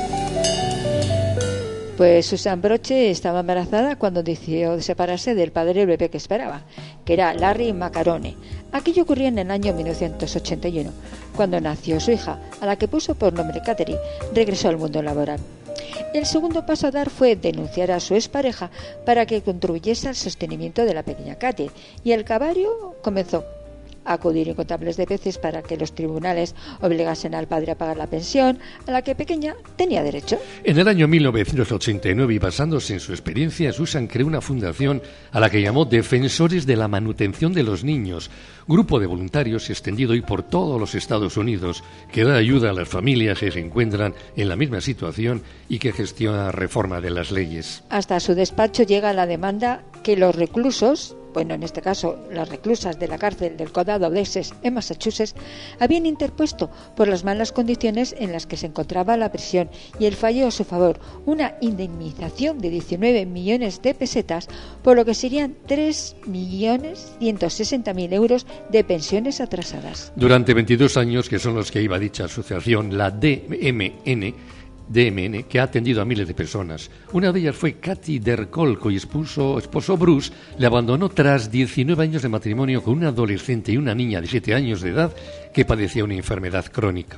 Pues Susan Brocchi estaba embarazada cuando decidió separarse del padre del bebé que esperaba, que era Larry Macarone. Aquello ocurrió en el año mil novecientos ochenta y uno, cuando nació su hija, a la que puso por nombre Catherine. Regresó al mundo laboral. El segundo paso a dar fue denunciar a su expareja para que contribuyese al sostenimiento de la pequeña Katy, y el calvario comenzó. Acudir incontables de veces para que los tribunales obligasen al padre a pagar la pensión a la que pequeña tenía derecho. En el año mil novecientos ochenta y nueve, y basándose en su experiencia, Susan creó una fundación a la que llamó Defensores de la Manutención de los Niños, grupo de voluntarios extendido hoy por todos los Estados Unidos, que da ayuda a las familias que se encuentran en la misma situación y que gestiona reforma de las leyes. Hasta su despacho llega la demanda que los reclusos, bueno, en este caso las reclusas de la cárcel del condado de Essex en Massachusetts, habían interpuesto por las malas condiciones en las que se encontraba la prisión, y el fallo a su favor, una indemnización de diecinueve millones de pesetas, por lo que serían tres millones ciento sesenta mil euros de pensiones atrasadas. Durante veintidós años, que son los que iba dicha asociación, la D M N, D M N, que ha atendido a miles de personas. Una de ellas fue Katy Dercol, cuyo esposo, esposo Bruce le abandonó tras diecinueve años de matrimonio con una adolescente y una niña de siete años de edad que padecía una enfermedad crónica.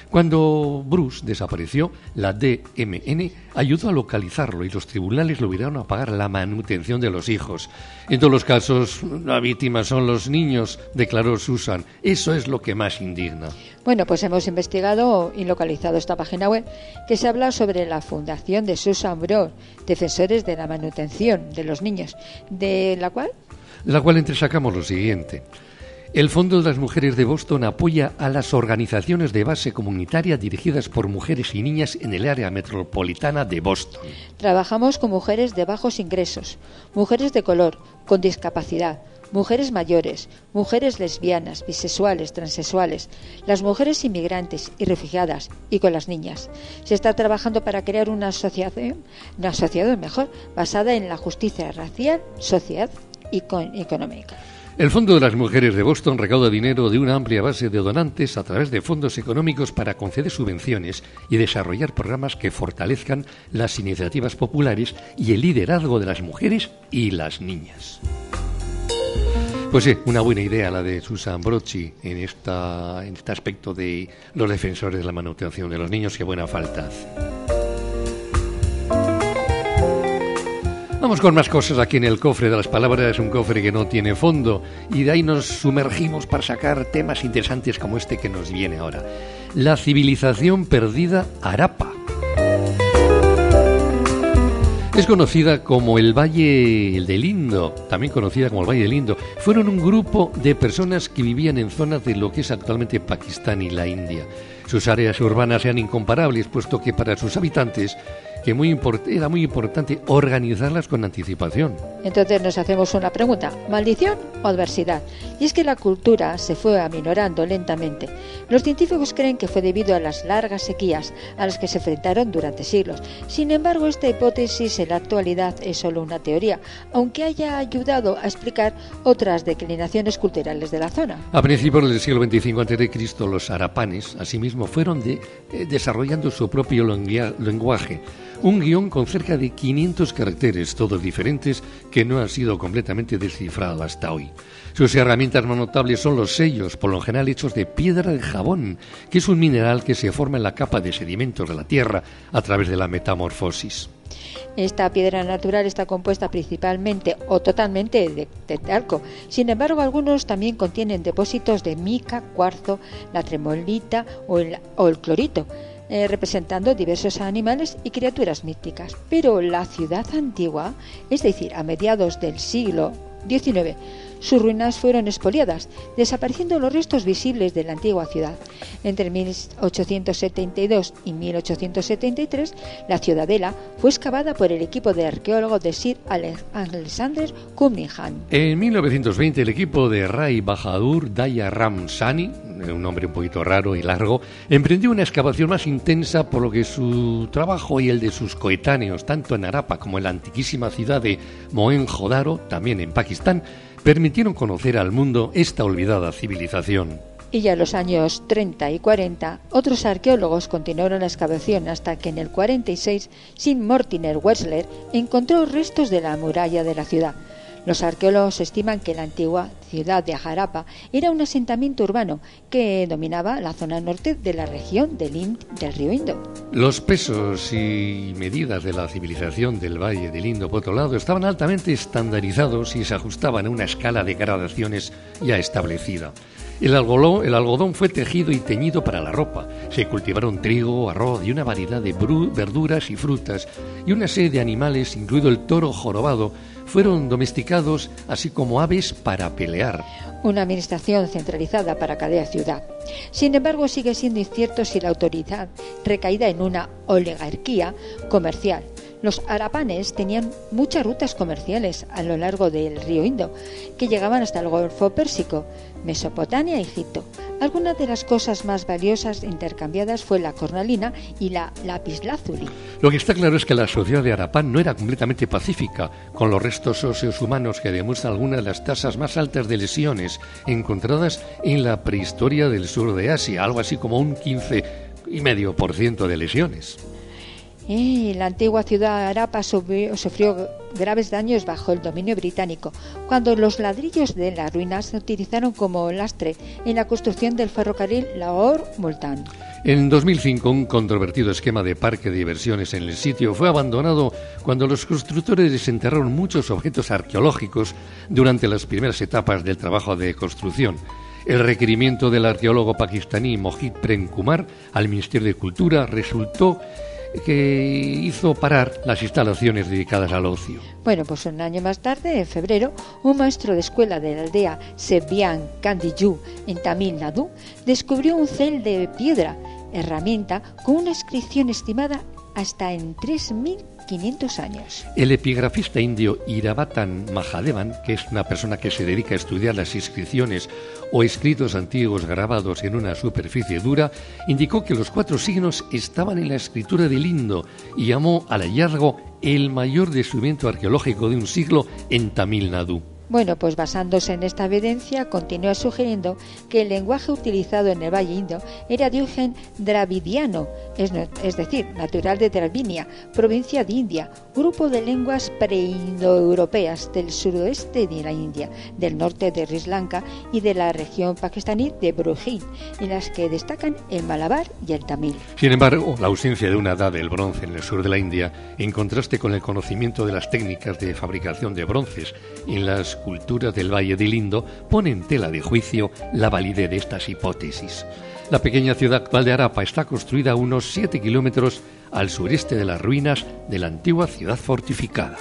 Cuando Bruce desapareció, la D M N ayudó a localizarlo y los tribunales lo obligaron a pagar la manutención de los hijos. En todos los casos, la víctima son los niños, declaró Susan. Eso es lo que más indigna. Bueno, pues hemos investigado y localizado esta página web que se habla sobre la fundación de Susan Brown, Defensores de la Manutención de los Niños, de la cual... De la cual entresacamos lo siguiente. El Fondo de las Mujeres de Boston apoya a las organizaciones de base comunitaria dirigidas por mujeres y niñas en el área metropolitana de Boston. Trabajamos con mujeres de bajos ingresos, mujeres de color, con discapacidad, mujeres mayores, mujeres lesbianas, bisexuales, transexuales, las mujeres inmigrantes y refugiadas y con las niñas. Se está trabajando para crear una asociación, una asociación mejor, basada en la justicia racial, social y económica. El Fondo de las Mujeres de Boston recauda dinero de una amplia base de donantes a través de fondos económicos para conceder subvenciones y desarrollar programas que fortalezcan las iniciativas populares y el liderazgo de las mujeres y las niñas. Pues sí, una buena idea la de Susan Brocchi en, esta, en este aspecto de los defensores de la manutención de los niños, que buena falta hace. Vamos con más cosas aquí en el cofre de las palabras, un cofre que no tiene fondo, y de ahí nos sumergimos para sacar temas interesantes como este que nos viene ahora. La civilización perdida Harappa. Es conocida como el Valle del Indo, también conocida como el Valle del Indo. Fueron un grupo de personas que vivían en zonas de lo que es actualmente Pakistán y la India. Sus áreas urbanas eran incomparables, puesto que para sus habitantes que muy import- era muy importante organizarlas con anticipación. Entonces nos hacemos una pregunta, ¿maldición o adversidad? Y es que la cultura se fue aminorando lentamente. Los científicos creen que fue debido a las largas sequías a las que se enfrentaron durante siglos. Sin embargo, esta hipótesis en la actualidad es solo una teoría, aunque haya ayudado a explicar otras declinaciones culturales de la zona. A principios del siglo veinticinco antes de Cristo, los harapanes, asimismo, fueron de, eh, desarrollando su propio lenguia- lenguaje. Un guión con cerca de quinientos caracteres, todos diferentes, que no han sido completamente descifrados hasta hoy. Sus herramientas más notables son los sellos, por lo general hechos de piedra de jabón, que es un mineral que se forma en la capa de sedimentos de la tierra a través de la metamorfosis. Esta piedra natural está compuesta principalmente o totalmente de, de talco. Sin embargo, algunos también contienen depósitos de mica, cuarzo, la tremolita o el, o el clorito, Eh, representando diversos animales y criaturas místicas. Pero la ciudad antigua, es decir, a mediados del siglo diecinueve, sus ruinas fueron expoliadas, desapareciendo los restos visibles de la antigua ciudad. Entre mil ochocientos setenta y dos y mil ochocientos setenta y tres, la ciudadela fue excavada por el equipo de arqueólogos de Sir Alexander Cunningham. En mil novecientos veinte, el equipo de Rai Bahadur Daya Ram Sani, un nombre un poquito raro y largo, emprendió una excavación más intensa, por lo que su trabajo y el de sus coetáneos, tanto en Harappa como en la antiquísima ciudad de Mohenjo-Daro, también en Pakistán, permitieron conocer al mundo esta olvidada civilización. Y ya en los años treinta y cuarenta, otros arqueólogos continuaron la excavación hasta que en el cuarenta y seis, Sir Mortimer Wexler encontró restos de la muralla de la ciudad. Los arqueólogos estiman que la antigua ciudad de Harappa era un asentamiento urbano que dominaba la zona norte de la región del, Ind- del río Indo. Los pesos y medidas de la civilización del Valle del Indo, por otro lado, estaban altamente estandarizados y se ajustaban a una escala de gradaciones ya establecida. El algodón, el algodón fue tejido y teñido para la ropa. Se cultivaron trigo, arroz y una variedad de bru- verduras y frutas, y una serie de animales, incluido el toro jorobado, fueron domesticados, así como aves para pelear. Una administración centralizada para cada ciudad. Sin embargo, sigue siendo incierto si la autoridad recaída en una oligarquía comercial. Los harapanes tenían muchas rutas comerciales a lo largo del río Indo, que llegaban hasta el Golfo Pérsico, Mesopotamia y Egipto. Algunas de las cosas más valiosas intercambiadas fue la cornalina y la lapislázuli. Lo que está claro es que la sociedad de Harappa no era completamente pacífica, con los restos óseos humanos que demuestran algunas de las tasas más altas de lesiones encontradas en la prehistoria del sur de Asia, algo así como un quince coma cinco por ciento de lesiones. Eh, la antigua ciudad de Harappa sufrió, sufrió graves daños bajo el dominio británico, cuando los ladrillos de las ruinas se utilizaron como lastre en la construcción del ferrocarril Lahore-Multan. En dos mil cinco, un controvertido esquema de parque de diversiones en el sitio fue abandonado cuando los constructores desenterraron muchos objetos arqueológicos durante las primeras etapas del trabajo de construcción. El requerimiento del arqueólogo pakistaní Mohit Prem Kumar al Ministerio de Cultura resultó que hizo parar las instalaciones dedicadas al ocio. Bueno, pues un año más tarde, en febrero, un maestro de escuela de la aldea Sebian Kandiyu, en Tamil Nadu, descubrió un cel de piedra, herramienta con una inscripción estimada hasta en tres mil quinientos años. El epigrafista indio Iravatan Mahadevan, que es una persona que se dedica a estudiar las inscripciones o escritos antiguos grabados en una superficie dura, indicó que los cuatro signos estaban en la escritura del Indo y llamó al hallazgo el mayor descubrimiento arqueológico de un siglo en Tamil Nadu. Bueno, pues basándose en esta evidencia, continúa sugiriendo que el lenguaje utilizado en el Valle Indo era de origen dravidiano, es, es decir, natural de Dravidia, provincia de India, grupo de lenguas preindoeuropeas del suroeste de la India, del norte de Sri Lanka y de la región pakistaní de Brunei, en las que destacan el malabar y el tamil. Sin embargo, la ausencia de una edad del bronce en el sur de la India, en contraste con el conocimiento de las técnicas de fabricación de bronces en las culturas del Valle del Indo, pone en tela de juicio la validez de estas hipótesis. La pequeña ciudad actual de Harappa está construida a unos siete kilómetros al sureste de las ruinas de la antigua ciudad fortificada.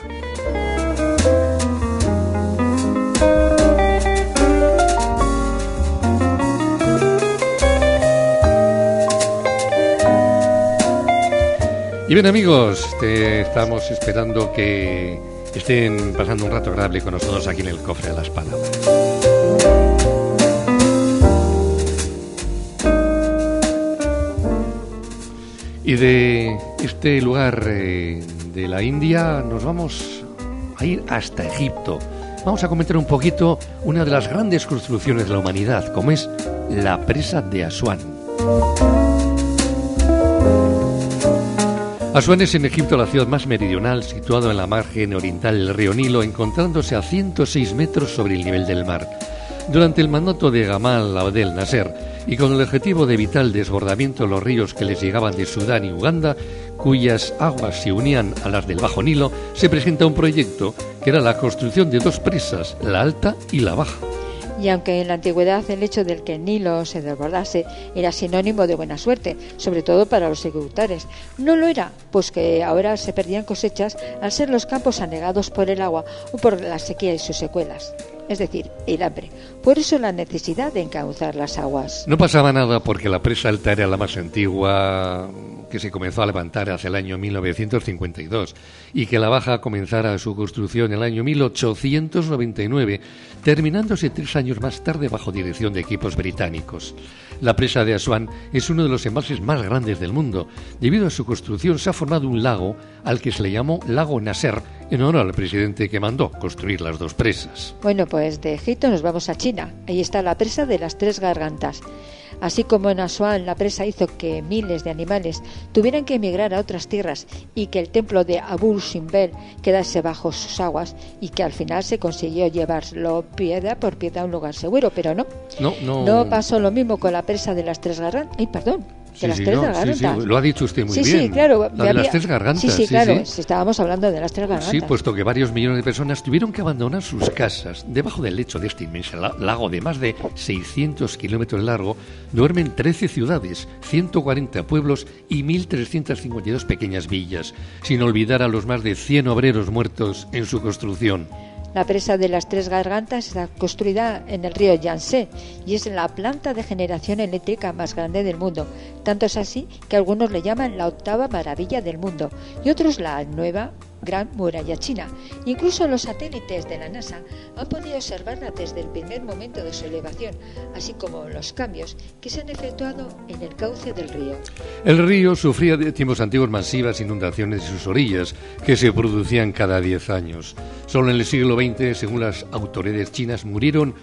Y bien, amigos, te estamos esperando que estén pasando un rato agradable con nosotros aquí en el Cofre de las Palabras. Y de este lugar eh, de la India nos vamos a ir hasta Egipto. Vamos a comentar un poquito una de las grandes construcciones de la humanidad, como es la presa de Asuán. Asuán es en Egipto la ciudad más meridional, situada en la margen oriental del río Nilo, encontrándose a ciento seis metros sobre el nivel del mar. Durante el mandato de Gamal Abdel Nasser, y con el objetivo de evitar el desbordamiento de los ríos que les llegaban de Sudán y Uganda, cuyas aguas se unían a las del Bajo Nilo, se presenta un proyecto que era la construcción de dos presas, la alta y la baja. Y aunque en la antigüedad el hecho de que el Nilo se desbordase era sinónimo de buena suerte, sobre todo para los agricultores, no lo era, pues que ahora se perdían cosechas al ser los campos anegados por el agua o por la sequía y sus secuelas, es decir, el hambre. Por eso la necesidad de encauzar las aguas. No pasaba nada porque la presa alta era la más antigua, que se comenzó a levantar hacia el año mil novecientos cincuenta y dos, y que la baja comenzara su construcción en el año mil ochocientos noventa y nueve, terminándose tres años más tarde bajo dirección de equipos británicos. La presa de Asuán es uno de los embalses más grandes del mundo. Debido a su construcción se ha formado un lago al que se le llamó Lago Nasser, en honor al presidente que mandó construir las dos presas. Bueno, pues de Egipto nos vamos a China. Ahí está la presa de las Tres Gargantas. Así como en Asuán la presa hizo que miles de animales tuvieran que emigrar a otras tierras y que el templo de Abu Simbel quedase bajo sus aguas y que al final se consiguió llevarlo piedra por piedra a un lugar seguro, pero no. No, no. No pasó lo mismo con la presa de las Tres Gargantas. Ay, perdón. De Sí, las sí, tres no, gargantas. sí, sí, lo ha dicho usted muy sí, bien. Sí, claro. La de había... las tres gargantas. Sí, sí, sí, claro. sí. Estábamos hablando de las tres gargantas. Sí, puesto que varios millones de personas tuvieron que abandonar sus casas. Debajo del lecho de este inmenso lago de más de seiscientos kilómetros de largo, duermen trece ciudades, ciento cuarenta pueblos y mil trescientas cincuenta y dos pequeñas villas, sin olvidar a los más de cien obreros muertos en su construcción. La presa de las Tres Gargantas está construida en el río Yangtze y es la planta de generación eléctrica más grande del mundo. Tanto es así que algunos le llaman la octava maravilla del mundo y otros la nueva Gran Muralla China. Incluso los satélites de la NASA han podido observarla desde el primer momento de su elevación, así como los cambios que se han efectuado en el cauce del río. El río sufría de tiempos antiguos masivas inundaciones de sus orillas, que se producían cada diez años. Solo en el siglo veinte, según las autoridades chinas, murieron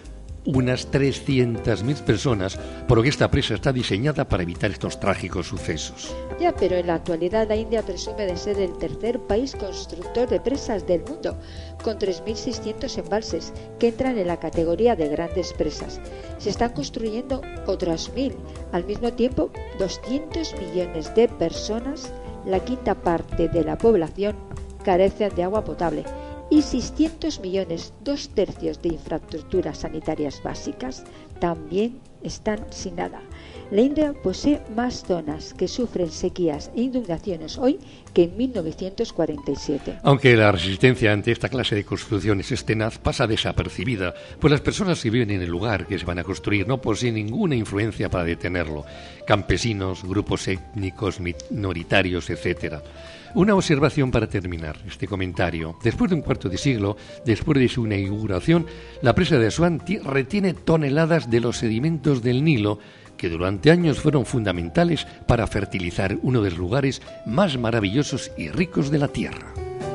unas trescientas mil personas, por lo que esta presa está diseñada para evitar estos trágicos sucesos. Ya, pero en la actualidad la India presume de ser el tercer país constructor de presas del mundo, con tres mil seiscientos embalses que entran en la categoría de grandes presas. Se están construyendo otras mil. Al mismo tiempo, doscientos millones de personas, la quinta parte de la población, carecen de agua potable y seiscientos millones, dos tercios de infraestructuras sanitarias básicas, también están sin nada. La India posee más zonas que sufren sequías e inundaciones hoy que en mil novecientos cuarenta y siete. Aunque la resistencia ante esta clase de construcciones es tenaz, pasa desapercibida, pues las personas que viven en el lugar que se van a construir no poseen ninguna influencia para detenerlo. Campesinos, grupos étnicos, minoritarios, etcétera. Una observación para terminar este comentario. Después de un cuarto de siglo, después de su inauguración, la presa de Asuán retiene toneladas de los sedimentos del Nilo que durante años fueron fundamentales para fertilizar uno de los lugares más maravillosos y ricos de la tierra.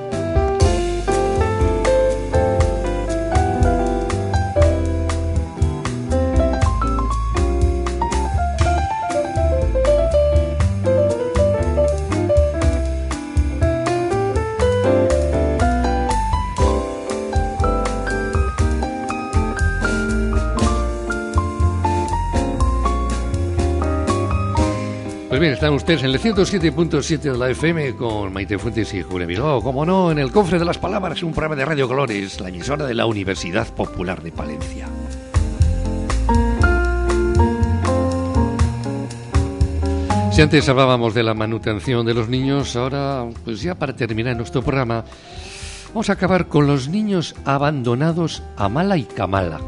Pues bien, están ustedes en el ciento siete punto siete de la F M con Maite Fuentes y Julia Bilbao. Como no, en el Cofre de las Palabras, un programa de Radio Colores, la emisora de la Universidad Popular de Palencia. Si antes hablábamos de la manutención de los niños, ahora, pues ya para terminar nuestro programa, vamos a acabar con los niños abandonados a mala y camala.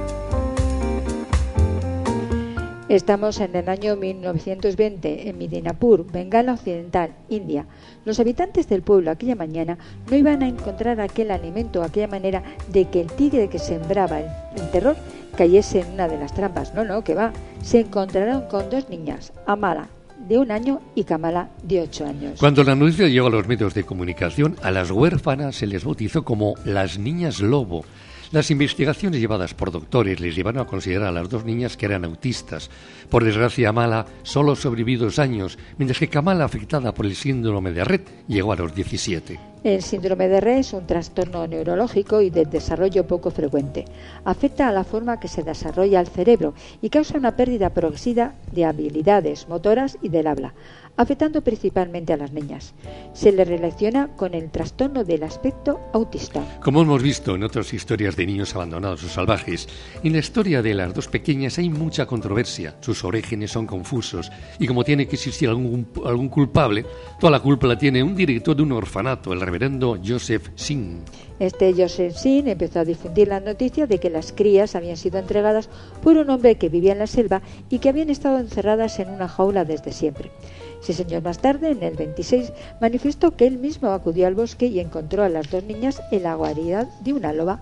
Estamos en el año mil novecientos veinte, en Midinapur, Bengala Occidental, India. Los habitantes del pueblo aquella mañana no iban a encontrar aquel alimento, aquella manera de que el tigre que sembraba el, el terror cayese en una de las trampas. No, no, que va. Se encontraron con dos niñas, Amala, de un año, y Kamala, de ocho años. Cuando la noticia llegó a los medios de comunicación, a las huérfanas se les bautizó como las niñas lobo. Las investigaciones llevadas por doctores les llevaron a considerar a las dos niñas que eran autistas. Por desgracia, Amala solo sobrevivió dos años, mientras que Kamala, afectada por el síndrome de Rett, llegó a los diecisiete. El síndrome de Rett es un trastorno neurológico y de desarrollo poco frecuente. Afecta a la forma que se desarrolla el cerebro y causa una pérdida progresiva de habilidades motoras y del habla, afectando principalmente a las niñas. Se le relaciona con el trastorno del aspecto autista. Como hemos visto en otras historias de niños abandonados o salvajes, en la historia de las dos pequeñas hay mucha controversia. Sus orígenes son confusos y como tiene que existir algún, algún culpable, toda la culpa la tiene un director de un orfanato, el reverendo Joseph Singh. Este Joseph Singh empezó a difundir la noticia de que las crías habían sido entregadas por un hombre que vivía en la selva y que habían estado encerradas en una jaula desde siempre. Seis años más tarde, en el veintiséis, manifestó que él mismo acudió al bosque y encontró a las dos niñas en la guarida de una loba.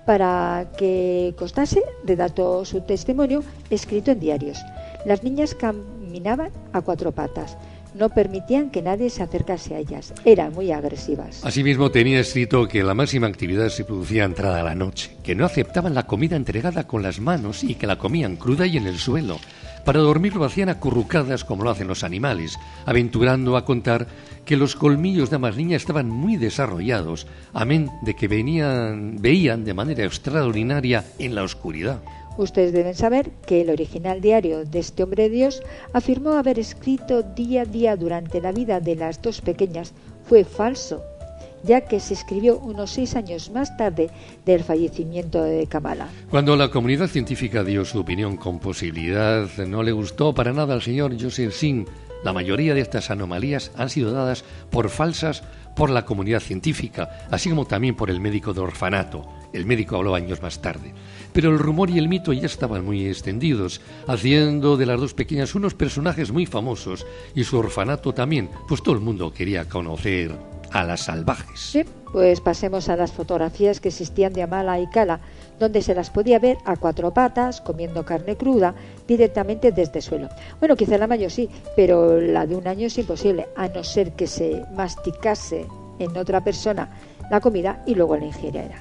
Para que constase, redactó su testimonio escrito en diarios. Las niñas caminaban a cuatro patas. No permitían que nadie se acercase a ellas. Eran muy agresivas. Asimismo, tenía escrito que la máxima actividad se producía entrada a la noche, que no aceptaban la comida entregada con las manos y que la comían cruda y en el suelo. Para dormir lo hacían acurrucadas como lo hacen los animales, aventurando a contar que los colmillos de ambas niñas estaban muy desarrollados, amén de que venían, veían de manera extraordinaria en la oscuridad. Ustedes deben saber que el original diario de este hombre de Dios afirmó haber escrito día a día durante la vida de las dos pequeñas fue falso, ya que se escribió unos seis años más tarde del fallecimiento de Kamala. Cuando la comunidad científica dio su opinión con posibilidad, no le gustó para nada al señor Joseph Singh. La mayoría de estas anomalías han sido dadas por falsas por la comunidad científica, así como también por el médico de orfanato. El médico habló años más tarde. Pero el rumor y el mito ya estaban muy extendidos, haciendo de las dos pequeñas unos personajes muy famosos, y su orfanato también, pues todo el mundo quería conocer a las salvajes. Sí, pues pasemos a las fotografías que existían de Amala y Kala, donde se las podía ver a cuatro patas, comiendo carne cruda, directamente desde el suelo. Bueno, quizá la mayor sí, pero la de un año es imposible, a no ser que se masticase en otra persona la comida y luego la ingiriera.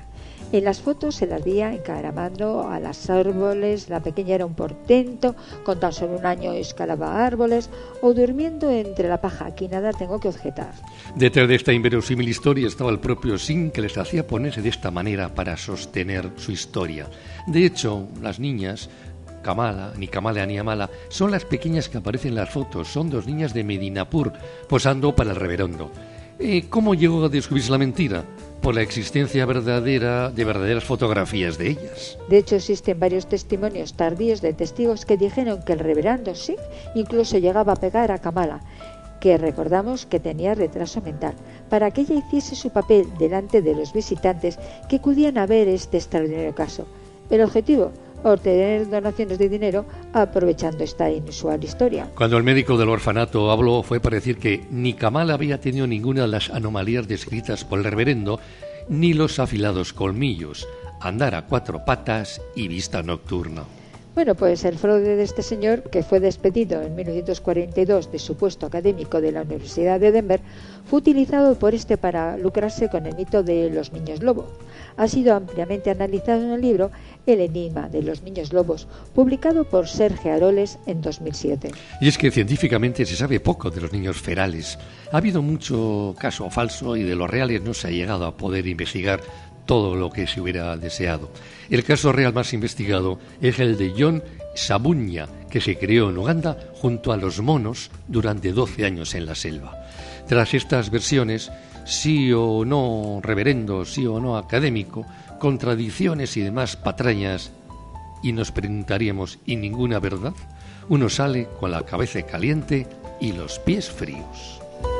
En las fotos se las veía encaramando a los árboles, la pequeña era un portento, con tan solo un año escalaba árboles, o durmiendo entre la paja. Aquí nada tengo que objetar. Detrás de esta inverosímil historia estaba el propio Sin, que les hacía ponerse de esta manera para sostener su historia. De hecho, las niñas, Kamala, ni Kamala ni Amala, son las pequeñas que aparecen en las fotos. Son dos niñas de Medinapur, posando para el reverendo. Eh, ¿Cómo llegó a descubrirse la mentira? Por la existencia verdadera de verdaderas fotografías de ellas. De hecho, existen varios testimonios tardíos de testigos que dijeron que el reverendo Sikh incluso llegaba a pegar a Kamala, que recordamos que tenía retraso mental, para que ella hiciese su papel delante de los visitantes que acudían a ver este extraordinario caso. El objetivo: obtener donaciones de dinero aprovechando esta inusual historia. Cuando el médico del orfanato habló, fue para decir que ni Kamala había tenido ninguna de las anomalías descritas por el reverendo, ni los afilados colmillos, andar a cuatro patas y vista nocturna. Bueno, pues el fraude de este señor, que fue despedido en mil novecientos cuarenta y dos de su puesto académico de la Universidad de Denver, fue utilizado por este para lucrarse con el mito de los niños lobo. Ha sido ampliamente analizado en el libro El enigma de los niños lobos, publicado por Sergio Aroles en dos mil siete. Y es que científicamente se sabe poco de los niños ferales. Ha habido mucho caso falso y de los reales no se ha llegado a poder investigar todo lo que se hubiera deseado. El caso real más investigado es el de John Sabunya, que se crió en Uganda junto a los monos durante doce años en la selva. Tras estas versiones, sí o no reverendo, sí o no académico, contradicciones y demás patrañas, y nos preguntaríamos, ¿y ninguna verdad? Uno sale con la cabeza caliente y los pies fríos.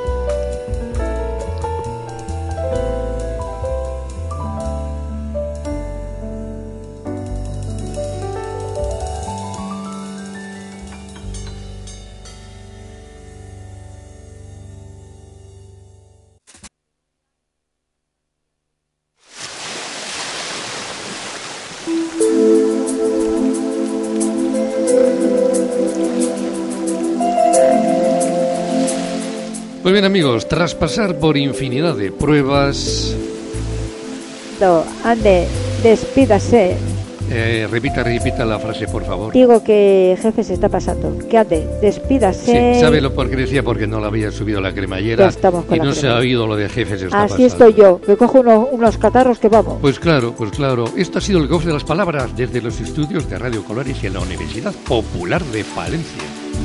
Pues bien, amigos, tras pasar por infinidad de pruebas... No, ande, despídase. Eh, repita, repita la frase, por favor. Digo que jefe se está pasando. Que ande, despídase. Sí, sabe lo por qué decía, porque no le había subido la cremallera. Ya estamos con y la no se ha oído lo de jefe se está Así pasando. estoy yo, me cojo unos, unos catarros que vamos. Pues claro, pues claro. Esto ha sido el Golf de las Palabras desde los estudios de Radio Colores y en la Universidad Popular de Palencia.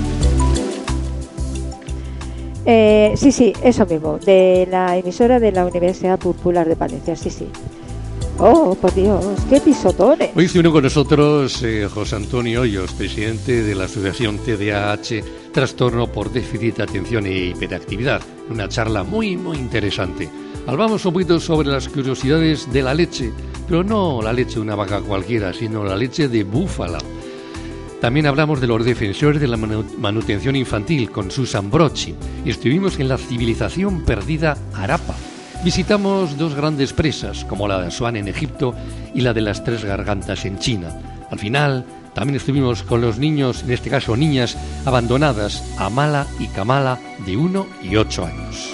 Eh, sí, sí, eso mismo, de la emisora de la Universidad Popular de Palencia, sí, sí. Oh, por Dios, qué pisotones. Hoy estuvo con nosotros eh, José Antonio Hoyos, presidente de la Asociación T D A H, Trastorno por Déficit de Atención e Hiperactividad. Una charla muy, muy interesante. Hablamos un poquito sobre las curiosidades de la leche, pero no la leche de una vaca cualquiera, sino la leche de búfala. También hablamos de los defensores de la manutención infantil con Susan Brocchi y estuvimos en la civilización perdida Harappa. Visitamos dos grandes presas, como la de Asuán en Egipto y la de las Tres Gargantas en China. Al final, también estuvimos con los niños, en este caso niñas, abandonadas, Amala y Kamala, de uno y ocho años.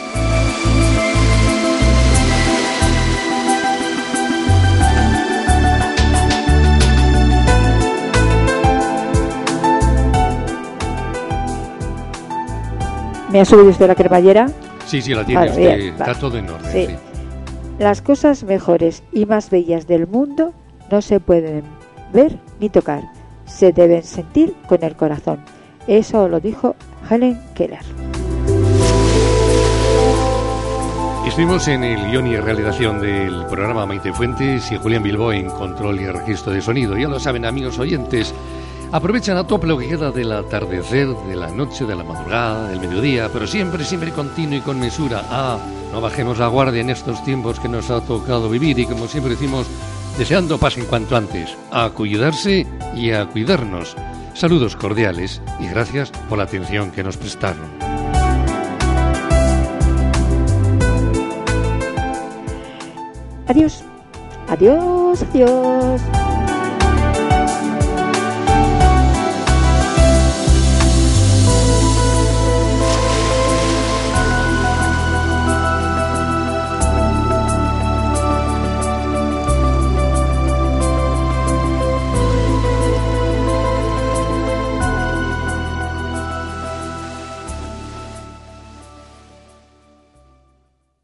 ¿Me ha subido usted la cremallera? Sí, sí, la tiene vale, usted, bien, está vale. todo en orden. Sí. Sí. Las cosas mejores y más bellas del mundo no se pueden ver ni tocar, se deben sentir con el corazón. Eso lo dijo Helen Keller. Estuvimos en el guión y realización del programa Maite Fuentes y Julián Bilbao en control y registro de sonido. Ya lo saben, amigos oyentes, aprovechan a tope lo que queda del atardecer, de la noche, de la madrugada, del mediodía, pero siempre, siempre continuo y con mesura. Ah, no bajemos la guardia en estos tiempos que nos ha tocado vivir y, como siempre decimos, deseando pasen cuanto antes, a cuidarse y a cuidarnos. Saludos cordiales y gracias por la atención que nos prestaron. Adiós, adiós, adiós.